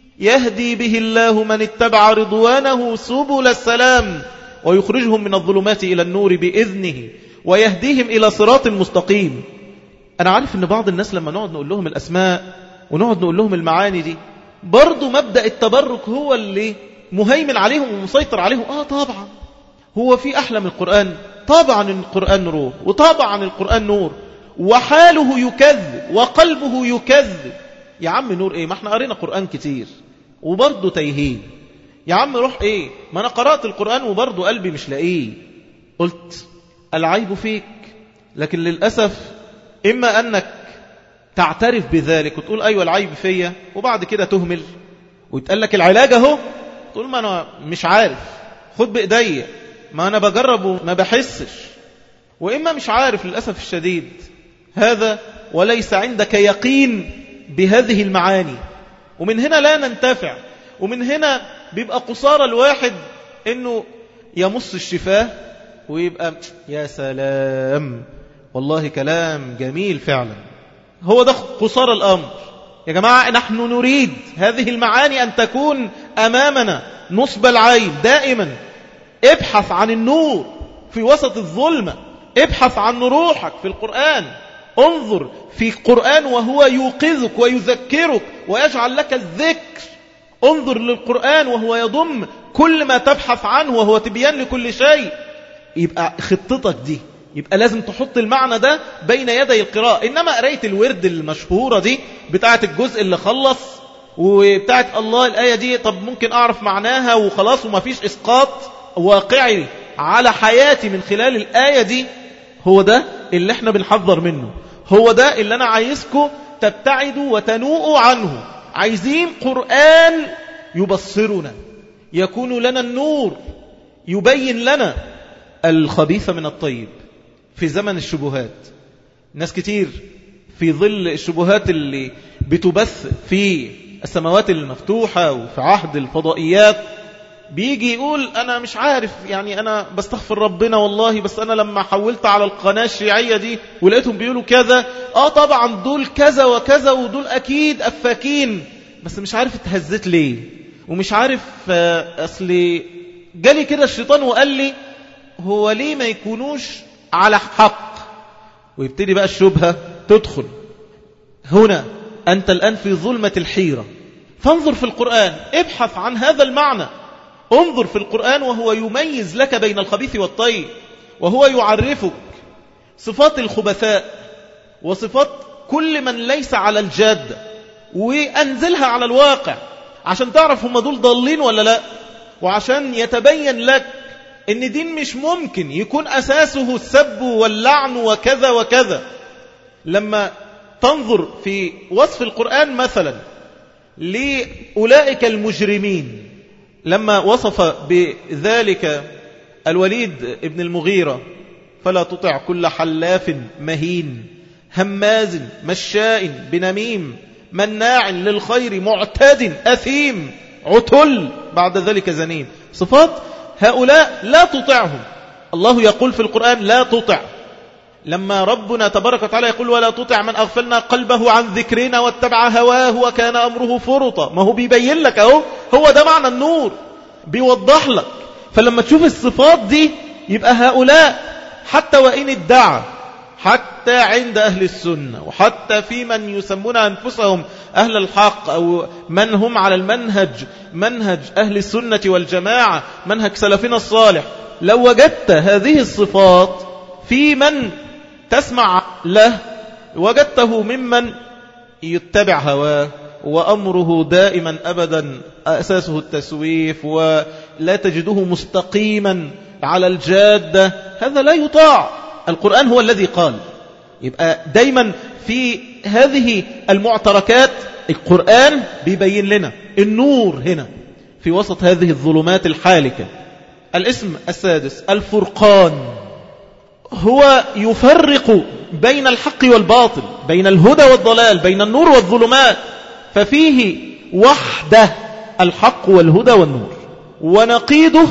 يهدي به الله من اتبع رضوانه سبل السلام ويخرجهم من الظلمات إلى النور بإذنه ويهديهم إلى صراط مستقيم. أنا عارف أن بعض الناس لما نقعد نقول لهم الأسماء ونقعد نقول لهم المعاني دي برضو مبدأ التبرك هو اللي مهيمن عليهم ومسيطر عليهم. طبعا هو في أحلى من القرآن؟ طبعا القرآن نور، وطبعا القرآن نور، وحاله يكذب وقلبه يكذب. يا عم نور ايه؟ ما احنا قرينا قرآن كتير وبرضه تايهين. يا عم روح ايه؟ ما انا قرأت القرآن وبرضه قلبي مش لاقيه. قلت العيب فيك، لكن للأسف إما أنك تعترف بذلك وتقول أيوة العيب فيا، وبعد كده تهمل ويتقال لك العلاج اهو، تقول ما أنا مش عارف، خد بإيدي، ما أنا بجرب وما بحسش. وإما مش عارف للأسف الشديد هذا، وليس عندك يقين بهذه المعاني، ومن هنا لا ننتفع، ومن هنا بيبقى قصار الواحد إنه يمص الشفاه ويبقى يا سلام والله كلام جميل فعلا. هو ده قصار الأمر. يا جماعة نحن نريد هذه المعاني أن تكون أمامنا نصب العين دائما. ابحث عن النور في وسط الظلمة، ابحث عن روحك في القرآن، انظر في القرآن وهو يوقظك ويذكرك ويجعل لك الذكر، انظر للقرآن وهو يضم كل ما تبحث عنه وهو تبيان لكل شيء. يبقى خطتك دي يبقى لازم تحط المعنى ده بين يدي القراءة. إنما قراية الورد المشهورة دي بتاعة الجزء اللي خلص وبتاعة الله الآية دي طب ممكن أعرف معناها وخلاص وما فيش إسقاط واقعي على حياتي من خلال الآية دي، هو ده اللي احنا بنحذر منه، هو ده اللي أنا عايزكم تبتعدوا وتنوءوا عنه. عايزين قرآن يبصرنا، يكون لنا النور، يبين لنا الخبيث من الطيب في زمن الشبهات. ناس كتير في ظل الشبهات اللي بتبث في السماوات المفتوحة وفي عهد الفضائيات بيجي يقول أنا مش عارف، يعني أنا بستغفر ربنا والله، بس أنا لما حولت على القناة الشيعية دي ولقيتهم بيقولوا كذا، طبعا دول كذا وكذا ودول أكيد أفاكين، بس مش عارف اتهزت ليه، ومش عارف أصلي جالي كده الشيطان وقال لي هو ليه ما يكونوش على حق، ويبتدي بقى الشبهة تدخل. هنا أنت الآن في ظلمة الحيرة، فانظر في القرآن، ابحث عن هذا المعنى، انظر في القرآن وهو يميز لك بين الخبيث والطيب، وهو يعرفك صفات الخبثاء وصفات كل من ليس على الجادة، وأنزلها على الواقع عشان تعرف هم دول ضالين ولا لا، وعشان يتبين لك ان دين مش ممكن يكون أساسه السب واللعن وكذا وكذا. لما تنظر في وصف القرآن مثلا لأولئك المجرمين، لما وصف بذلك الوليد ابن المغيرة فلا تطع كل حلاف مهين هماز مشاء بنميم مناع للخير معتاد أثيم عتل بعد ذلك زنيم. صفات هؤلاء لا تطعهم. الله يقول في القرآن لا تطع، لما ربنا تبارك وتعالى يقول ولا تطع من أغفلنا قلبه عن ذكرنا واتبع هواه وكان أمره فرطا، ما هو بيبين لك اهو، هو ده معنى النور، بيوضح لك. فلما تشوف الصفات دي يبقى هؤلاء حتى وإن ادعى، حتى عند أهل السنة وحتى في من يسمون أنفسهم أهل الحق أو من هم على المنهج، منهج أهل السنة والجماعة، منهج سلفنا الصالح، لو وجدت هذه الصفات في من تسمع له وجدته ممن يتبع هواه وأمره دائما أبدا أساسه التسويف ولا تجده مستقيما على الجادة، هذا لا يطاع. القرآن هو الذي قال. يبقى دايما في هذه المعتركات القرآن بيبين لنا النور هنا في وسط هذه الظلمات الحالكة. الاسم السادس الفرقان، هو يفرق بين الحق والباطل، بين الهدى والضلال، بين النور والظلمات، ففيه وحده الحق والهدى والنور، ونقيضه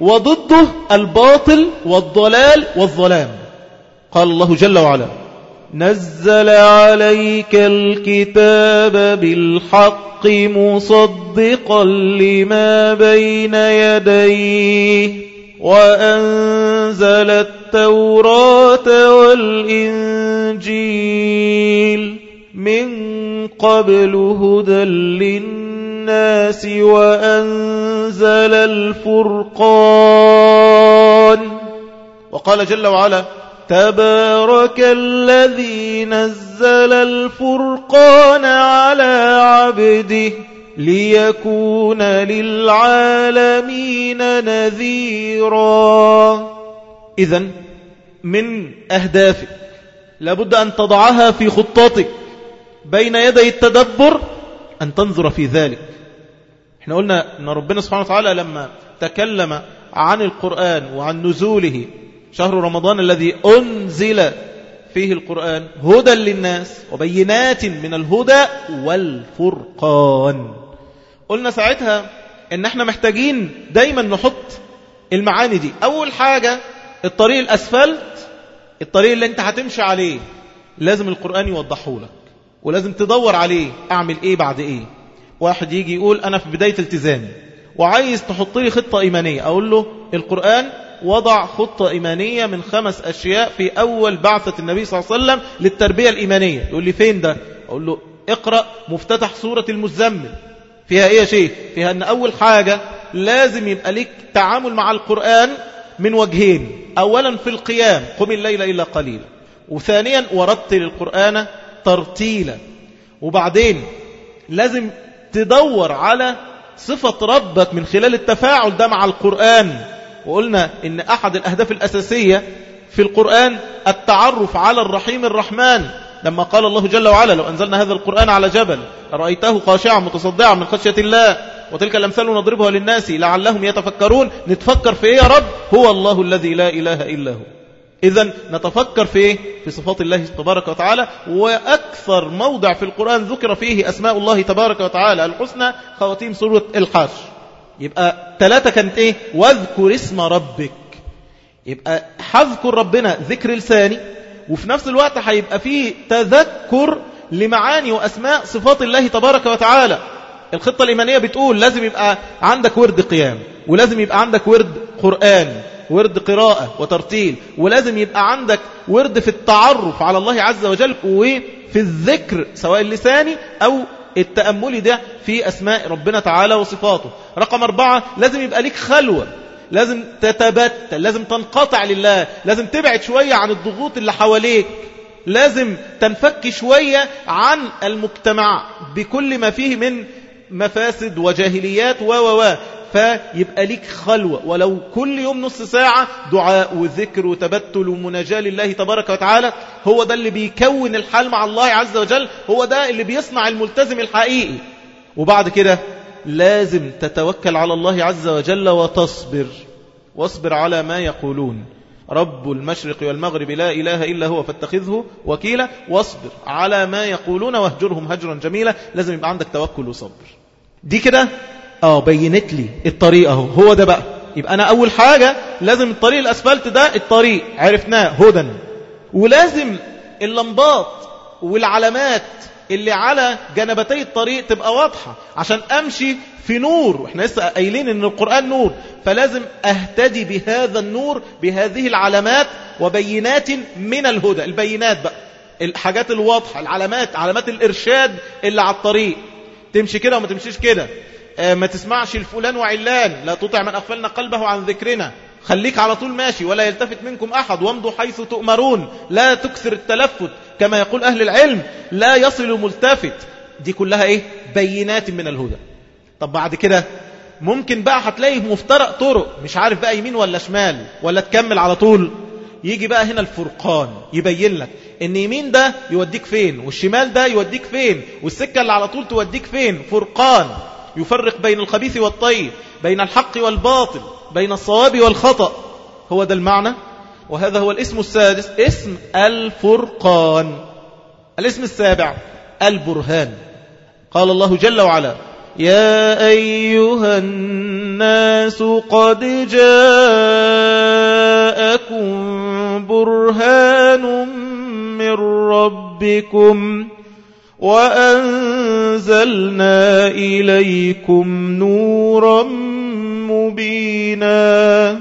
وضده الباطل والضلال والظلام. قال الله جل وعلا نزل عليك الكتاب بالحق مصدقا لما بين يديه وأنزل التوراة والإنجيل من قبل هدى للناس وأنزل الفرقان. وقال جل وعلا تبارك الذي نزل الفرقان على عبده ليكون للعالمين نذيرا. إذن من أهدافك لابد أن تضعها في خطتك بين يدي التدبر أن تنظر في ذلك. احنا قلنا أن ربنا سبحانه وتعالى لما تكلم عن القرآن وعن نزوله شهر رمضان الذي أنزل فيه القرآن هدى للناس وبينات من الهدى والفرقان. قلنا ساعتها ان احنا محتاجين دايما نحط المعاني دي. اول حاجة الطريق الاسفلت، الطريق اللي انت هتمشي عليه لازم القرآن يوضحه لك ولازم تدور عليه اعمل ايه بعد ايه. واحد يجي يقول انا في بداية التزامي وعايز تحط لي خطة ايمانية، اقول له القرآن وضع خطة إيمانية من 5 أشياء في أول بعثة النبي صلى الله عليه وسلم للتربية الإيمانية. يقول لي فين ده؟ أقول له اقرأ مفتتح سورة المزمل. فيها إيه يا شيخ؟ فيها أن أول حاجة لازم يبقى لك تعامل مع القرآن من وجهين. أولا في القيام قم الليل إلا قليلا، وثانيا ورتل القرآن ترتيلا. وبعدين لازم تدور على صفة ربك من خلال التفاعل ده مع القرآن. وقلنا إن أحد الأهداف الأساسية في القرآن التعرف على الرحيم الرحمن، لما قال الله جل وعلا لو أنزلنا هذا القرآن على جبل رأيته خاشعا متصدعا من خشية الله وتلك الأمثال نضربها للناس لعلهم يتفكرون. نتفكر في إيه يا رب؟ هو الله الذي لا إله إلا هو. إذن نتفكر في إيه؟ في صفات الله تبارك وتعالى. وأكثر موضع في القرآن ذكر فيه أسماء الله تبارك وتعالى الحسنى خواتيم سورة الحشر. يبقى 3 كانت إيه؟ واذكر اسم ربك. يبقى هذكر ربنا ذكر لساني، وفي نفس الوقت هيبقى فيه تذكر لمعاني وأسماء صفات الله تبارك وتعالى. الخطة الإيمانية بتقول لازم يبقى عندك ورد قيام، ولازم يبقى عندك ورد قرآن، ورد قراءة وترتيل، ولازم يبقى عندك ورد في التعرف على الله عز وجل وفي الذكر سواء اللساني أو التأملي ده في أسماء ربنا تعالى وصفاته. رقم 4 لازم يبقى لك خلوة، لازم تتبتل، لازم تنقطع لله، لازم تبعد شوية عن الضغوط اللي حواليك، لازم تنفك شوية عن المجتمع بكل ما فيه من مفاسد وجاهليات فيبقى ليك خلوة ولو كل يوم نص ساعة دعاء وذكر وتبتل ومناجاة لله تبارك وتعالى. هو ده اللي بيكون الحال مع الله عز وجل، هو ده اللي بيصنع الملتزم الحقيقي. وبعد كده لازم تتوكل على الله عز وجل وتصبر، واصبر على ما يقولون. رب المشرق والمغرب لا إله إلا هو فاتخذه وكيلا واصبر على ما يقولون واهجرهم هجرا جميلا. لازم يبقى عندك توكل وصبر. دي كده بينت لي الطريق اهو، هو ده بقى. يبقى أنا أول حاجة لازم الطريق الأسفلت ده الطريق عرفناه هدى، ولازم اللمبات والعلامات اللي على جنبتي الطريق تبقى واضحة عشان أمشي في نور. واحنا لسه قايلين ان القرآن نور، فلازم اهتدي بهذا النور بهذه العلامات وبينات من الهدى. البينات بقى الحاجات الواضحة، العلامات، علامات الإرشاد اللي على الطريق. تمشي كده وما تمشيش كده، ما تسمعش الفلان وعلان، لا تطع من أغفلنا قلبه عن ذكرنا، خليك على طول ماشي ولا يلتفت منكم أحد وامضوا حيث تؤمرون، لا تكثر التلفت كما يقول أهل العلم، لا يصل ملتفت. دي كلها إيه؟ بينات من الهدى. طب بعد كده ممكن بقى هتلاقي مفترق طرق، مش عارف بقى يمين ولا شمال ولا تكمل على طول. يجي بقى هنا الفرقان يبين لك ان يمين ده يوديك فين والشمال ده يوديك فين والسكة اللي على طول توديك فين. فرقان يفرق بين الخبيث والطيب، بين الحق والباطل، بين الصواب والخطأ. هو ده المعنى. وهذا هو الاسم السادس، اسم الفرقان. الاسم السابع البرهان. قال الله جل وعلا يا أيها الناس قد جاءكم برهان من من ربكم وأنزلنا إليكم نورا مبينا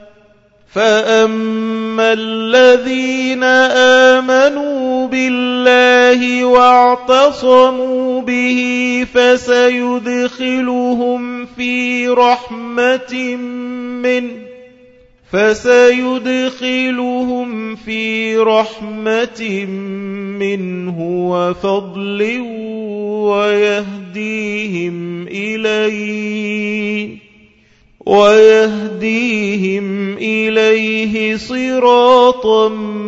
فأما الذين آمنوا بالله واعتصموا به فسيدخلهم في رحمة منه وفضل ويهديهم إليه صراطا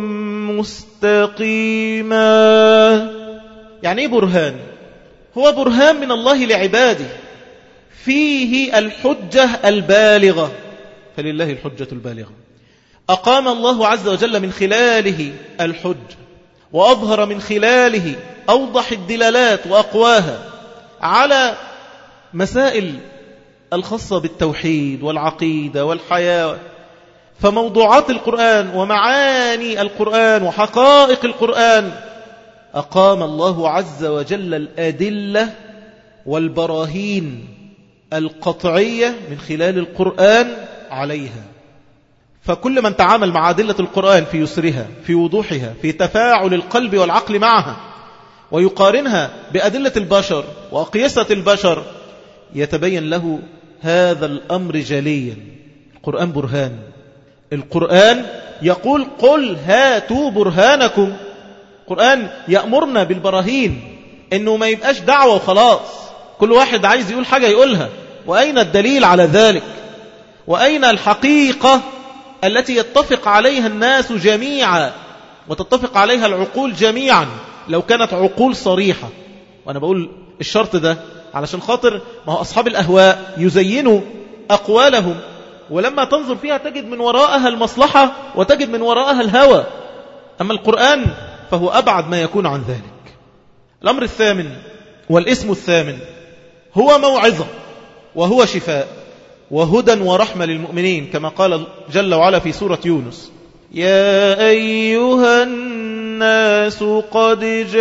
مستقيما. يعني ايه برهان؟ هو برهان من الله لعباده، فيه الحجة البالغة، فلله الحجة البالغة. أقام الله عز وجل من خلاله الحجة، وأظهر من خلاله أوضح الدلالات وأقواها على مسائل الخاصة بالتوحيد والعقيدة والحياة. فموضوعات القرآن ومعاني القرآن وحقائق القرآن أقام الله عز وجل الأدلة والبراهين القطعية من خلال القرآن عليها. فكل من تعامل مع أدلة القرآن في يسرها، في وضوحها، في تفاعل القلب والعقل معها، ويقارنها بأدلة البشر وأقيسة البشر، يتبين له هذا الأمر جليا. القرآن برهان. القرآن يقول قل هاتوا برهانكم. القرآن يأمرنا بالبراهين، إنه ما يبقاش دعوة وخلاص، كل واحد عايز يقول حاجة يقولها. وأين الدليل على ذلك؟ وأين الحقيقة التي يتفق عليها الناس جميعا وتتفق عليها العقول جميعا لو كانت عقول صريحة؟ وأنا بقول الشرط ده علشان خاطر ما هو أصحاب الأهواء يزينوا أقوالهم، ولما تنظر فيها تجد من وراءها المصلحة وتجد من وراءها الهوى. أما القرآن فهو أبعد ما يكون عن ذلك. الأمر الثامن والاسم الثامن هو موعظة وهو شفاء وهدى ورحمة للمؤمنين، كما قال جل وعلا في سورة يونس: يا أيها الناس قد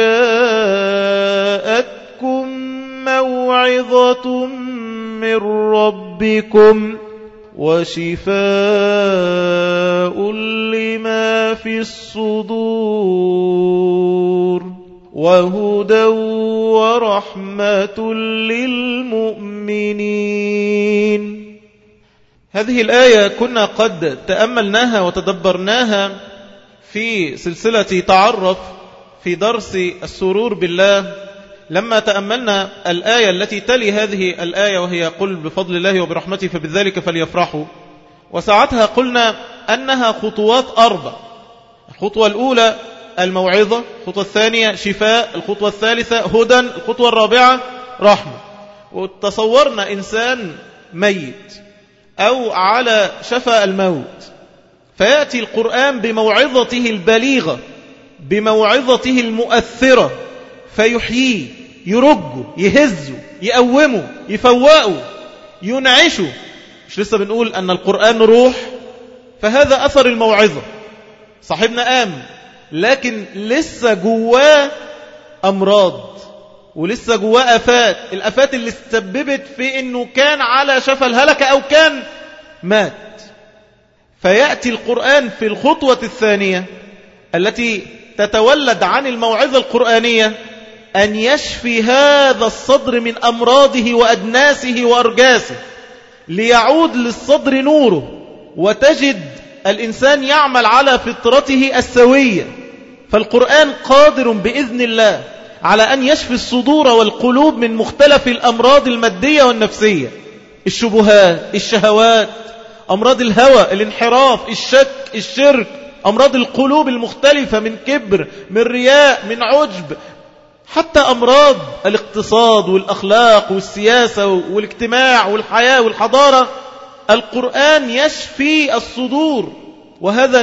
جاءتكم موعظة من ربكم وشفاء لما في الصدور وهدى ورحمة للمؤمنين. هذه الآية كنا قد تأملناها وتدبرناها في سلسلة تعرف في درس السرور بالله، لما تأملنا الآية التي تلي هذه الآية وهي قل بفضل الله وبرحمته فبذلك فليفرحوا. وساعتها قلنا أنها خطوات 4. الخطوة الأولى الموعظة، الخطوة الثانية شفاء، الخطوة الثالثة هدى، الخطوة الرابعة رحمة. وتصورنا إنسان ميت أو على شفا الموت، فيأتي القرآن بموعظته البليغة، بموعظته المؤثرة، فيحييه، يرجه، يهزه، يقومه، يفوقه، ينعشه. مش لسه بنقول أن القرآن روح؟ فهذا أثر الموعظة. صاحبنا قام لكن لسه جواه أمراض ولسه جواه آفات، الآفات اللي استببت في أنه كان على شفا الهلكة أو كان مات. فيأتي القرآن في الخطوة الثانية التي تتولد عن الموعظة القرآنية أن يشفي هذا الصدر من أمراضه وأدناسه وأرجاسه، ليعود للصدر نوره، وتجد الإنسان يعمل على فطرته السوية. فالقرآن قادر بإذن الله على أن يشفي الصدور والقلوب من مختلف الأمراض المادية والنفسية، الشبهات، الشهوات، أمراض الهوى، الانحراف، الشك، الشرك، أمراض القلوب المختلفة من كبر، من رياء، من عجب، حتى أمراض الاقتصاد والأخلاق والسياسة والاجتماع والحياة والحضارة. القرآن يشفي الصدور، وهذا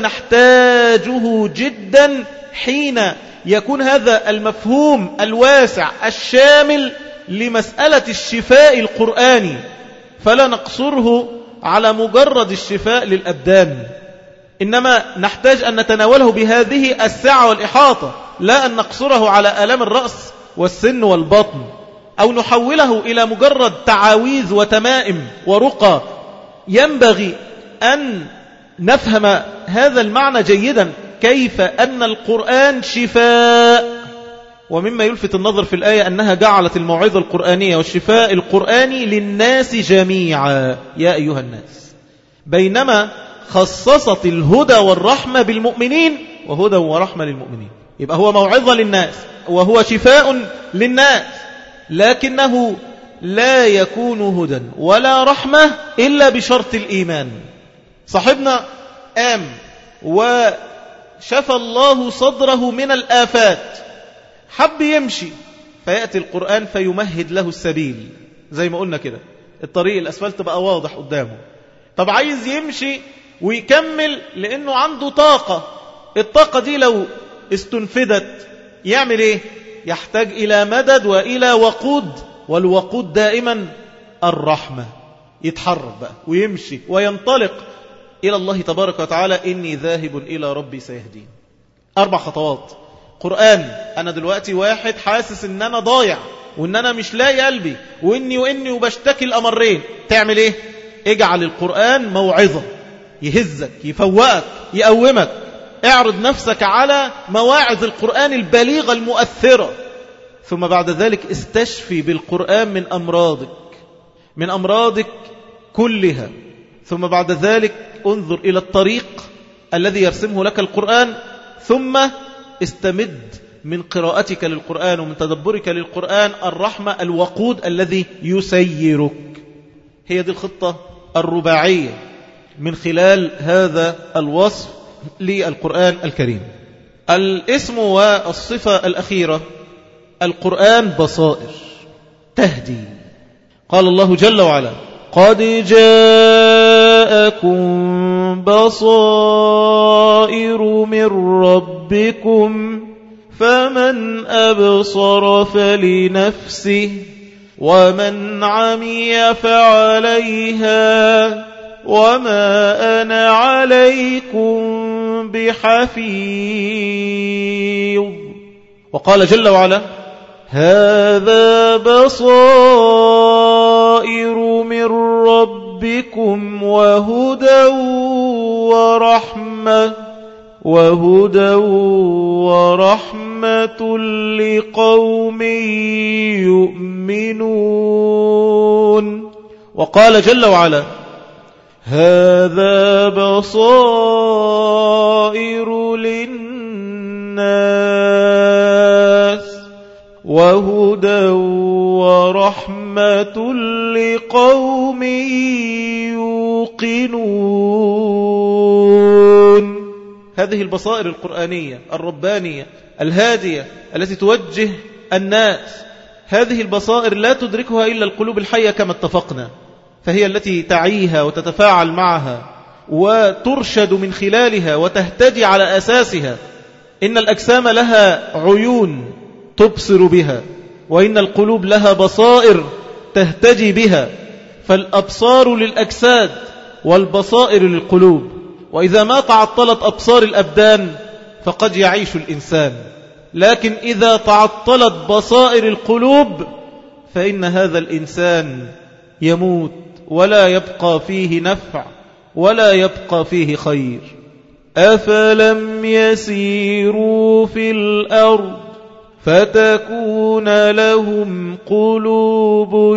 نحتاجه جدا حين يكون هذا المفهوم الواسع الشامل لمسألة الشفاء القرآني، فلا نقصره على مجرد الشفاء للأبدان، إنما نحتاج أن نتناوله بهذه السعة والإحاطة، لا أن نقصره على آلام الرأس والسن والبطن أو نحوله إلى مجرد تعاويذ وتمائم ورقى. ينبغي أن نفهم هذا المعنى جيدا، كيف أن القرآن شفاء. ومما يلفت النظر في الآية أنها جعلت الموعظة القرآنية والشفاء القرآني للناس جميعا يا أيها الناس، بينما خصصت الهدى والرحمة بالمؤمنين وهدى ورحمة للمؤمنين. يبقى هو موعظة للناس وهو شفاء للناس، لكنه لا يكون هدى ولا رحمة إلا بشرط الإيمان. صاحبنا آم وشفى الله صدره من الآفات، حب يمشي فيأتي القرآن فيمهد له السبيل، زي ما قلنا كده الطريق الأسفلت بقى واضح قدامه. طب عايز يمشي ويكمل لأنه عنده طاقة، الطاقة دي لو استنفدت يعمل ايه؟ يحتاج إلى مدد وإلى وقود، والوقود دائما الرحمة. يتحرك بقى ويمشي وينطلق إلى الله تبارك وتعالى، إني ذاهب إلى ربي سيهدين. 4 خطوات. قرآن، أنا دلوقتي واحد حاسس إن أنا ضايع وإن أنا مش لاقي قلبي وإني وبشتكي الأمرين. تعمل إيه؟ اجعل القرآن موعظة، يهزك، يفوقك، يقومك. اعرض نفسك على مواعظ القرآن البليغة المؤثرة. ثم بعد ذلك استشفي بالقرآن من أمراضك كلها. ثم بعد ذلك انظر إلى الطريق الذي يرسمه لك القرآن، ثم استمد من قراءتك للقرآن ومن تدبرك للقرآن الرحمة، الوقود الذي يسيرك. هي دي الخطة الرباعية من خلال هذا الوصف للقرآن الكريم. الاسم والصفة الأخيرة، القرآن بصائر تهدي. قال الله جل وعلا: قد جاءكم بصائر من ربكم فمن أبصر فلنفسه ومن عمي فعليها وما أنا عليكم بحفيظ. وقال جل وعلا: هذا بصائر من ربكم وهدى ورحمة لقوم يؤمنون. وقال جل وعلا: هذا بصائر للناس وهدى ورحمة لقوم يوقنون. هذه البصائر القرآنية الربانية الهادية التي توجه الناس، هذه البصائر لا تدركها إلا القلوب الحية كما اتفقنا، فهي التي تعيها وتتفاعل معها وترشد من خلالها وتهتدي على أساسها. إن الأجسام لها عيون تبصر بها، وإن القلوب لها بصائر تهتدي بها، فالأبصار للأجساد والبصائر للقلوب. وإذا ما تعطلت أبصار الأبدان فقد يعيش الإنسان، لكن إذا تعطلت بصائر القلوب فإن هذا الإنسان يموت ولا يبقى فيه نفع ولا يبقى فيه خير. أفلم يسيروا في الأرض فتكون لهم قلوب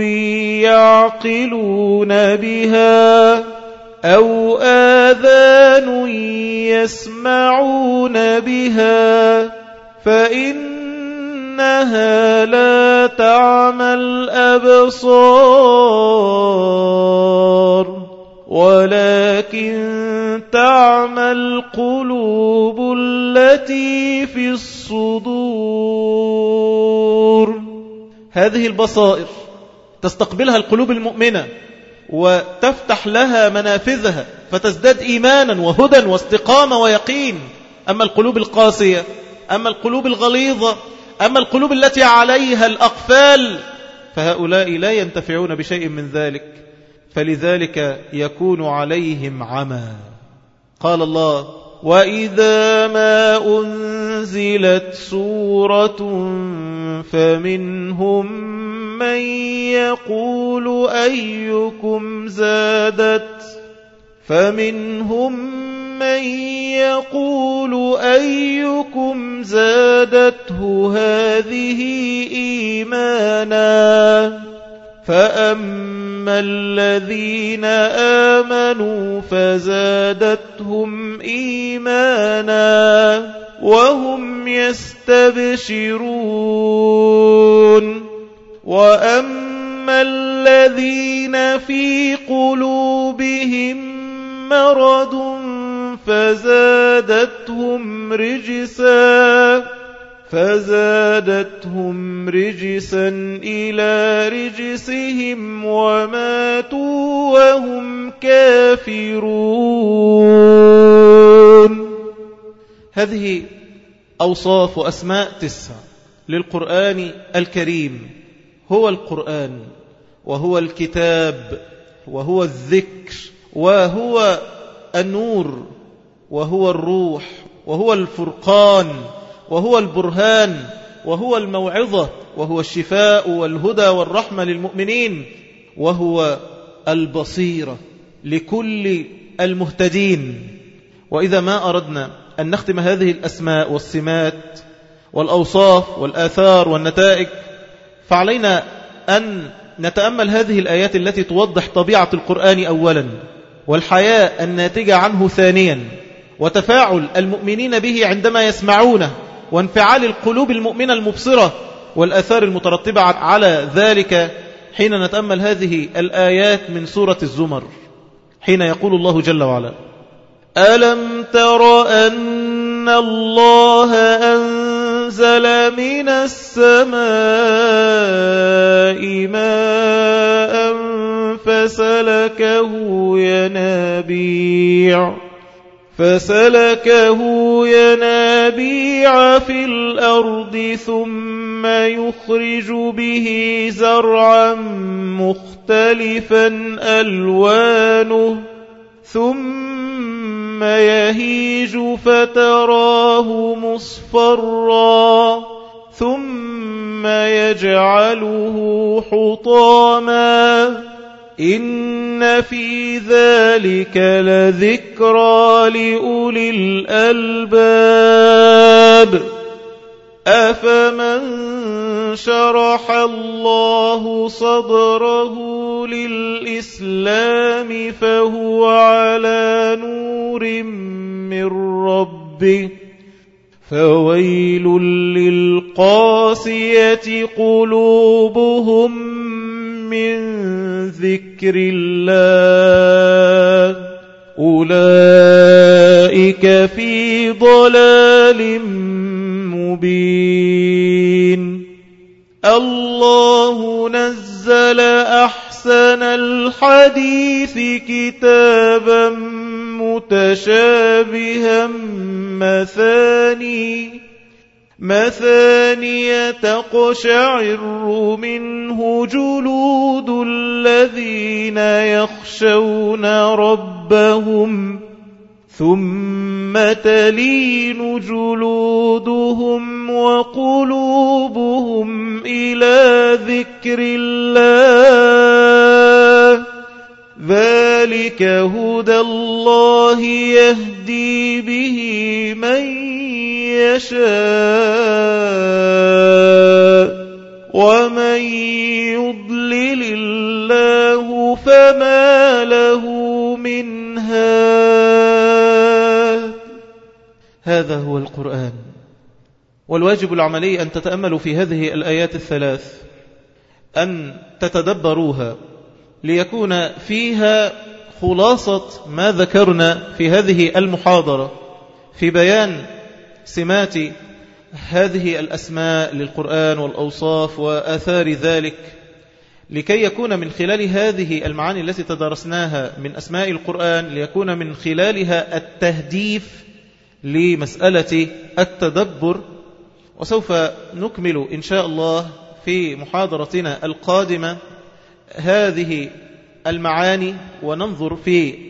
يعقلون بها أو آذان يسمعون بها فإنها لا تعمى الأبصار ولكن تعمى القلوب التي في الصدور. هذه البصائر تستقبلها القلوب المؤمنة وتفتح لها منافذها فتزداد إيمانا وهدى واستقامة ويقين. أما القلوب القاسية، أما القلوب الغليظة، أما القلوب التي عليها الأقفال، فهؤلاء لا ينتفعون بشيء من ذلك، فلذلك يكون عليهم عمى. قال الله وإذا ما أنزلت سورة فمنهم من يقول أيكم زادته هذه إيمانا فأما الذين آمنوا فزادتهم إيمانا وهم يستبشرون وأما الذين في قلوبهم مرض فزادتهم رجسا إلى رجسهم وماتوا وهم كافرون. هذه أوصاف وأسماء 9 للقرآن الكريم. هو القرآن وهو الكتاب وهو الذكر وهو النور وهو الروح وهو الفرقان وهو البرهان وهو الموعظة وهو الشفاء والهدى والرحمة للمؤمنين وهو البصيرة لكل المهتدين. وإذا ما أردنا أن نختم هذه الأسماء والسمات والأوصاف والآثار والنتائج فعلينا أن نتأمل هذه الآيات التي توضح طبيعة القرآن أولا، والحياة الناتجة عنه ثانيا، وتفاعل المؤمنين به عندما يسمعونه، وانفعال القلوب المؤمنة المبصرة، والآثار المترتبة على ذلك حين نتأمل هذه الآيات من سورة الزمر، حين يقول الله جل وعلا: ألم تر أن الله أنزل من السماء ماء فسلكه ينابيع في الأرض ثم يخرج به زرعا مختلفا ألوانه ثم يهيج فتراه مصفرا ثم يجعله حطاما إن في ذلك لذكرى لأولي الألباب أفمن شرح الله صدره للإسلام فهو على نور من ربه فويل للقاسية قلوبهم من ذكر الله أولئك في ضلال مبين. الله نزل أحسن الحديث كتابا متشابها مثانية تقشعر منه جلود الذين يخشون ربهم ثم تلين جلودهم وقلوبهم إلى ذكر الله ذلك هدى الله يهدي به من يشاء ومن يضلل الله فما له من هاد. هذا هو القرآن، والواجب العملي أن تتأملوا في هذه الآيات الثلاث، أن تتدبروها ليكون فيها خلاصة ما ذكرنا في هذه المحاضرة في بيان سمات هذه الأسماء للقرآن والأوصاف وآثار ذلك، لكي يكون من خلال هذه المعاني التي تدرسناها من أسماء القرآن ليكون من خلالها التهديف لمسألة التدبر. وسوف نكمل إن شاء الله في محاضرتنا القادمة هذه المعاني وننظر في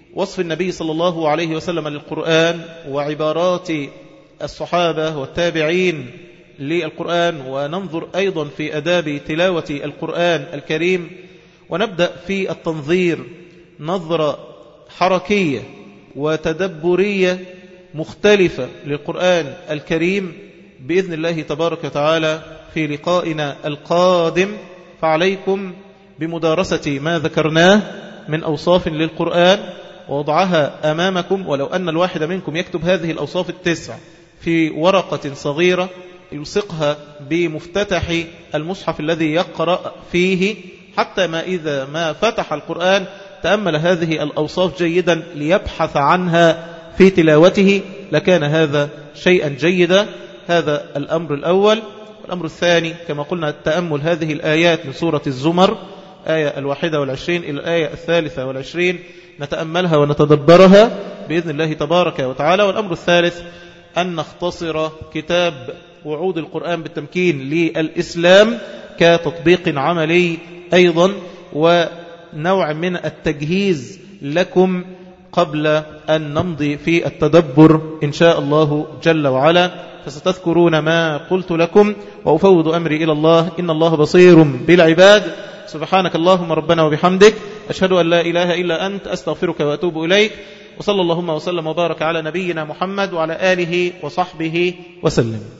وصف النبي صلى الله عليه وسلم للقرآن وعبارات الصحابة والتابعين للقرآن، وننظر أيضا في أداب تلاوة القرآن الكريم، ونبدأ في التنظير نظرة حركية وتدبرية مختلفة للقرآن الكريم بإذن الله تبارك وتعالى في لقائنا القادم. فعليكم بمدارسة ما ذكرناه من أوصاف للقرآن ووضعها أمامكم، ولو أن الواحد منكم يكتب هذه الأوصاف 9 في ورقة صغيرة يلصقها بمفتتح المصحف الذي يقرأ فيه، حتى ما إذا ما فتح القرآن تأمل هذه الأوصاف جيدا ليبحث عنها في تلاوته، لكان هذا شيئا جيدا. هذا الأمر الأول. الأمر الثاني كما قلنا تأمل هذه الآيات من سورة الزمر، آية 21 إلى الآية 23، نتأملها ونتدبرها بإذن الله تبارك وتعالى. والأمر الثالث أن نختصر كتاب وعود القرآن بالتمكين للإسلام كتطبيق عملي أيضا، ونوع من التجهيز لكم قبل أن نمضي في التدبر إن شاء الله جل وعلا. فستذكرون ما قلت لكم، وأفوض أمري إلى الله، إن الله بصير بالعباد. سبحانك اللهم ربنا وبحمدك، أشهد أن لا إله إلا أنت، أستغفرك وأتوب إليك. وصلى اللهم وسلم وبارك على نبينا محمد وعلى آله وصحبه وسلم.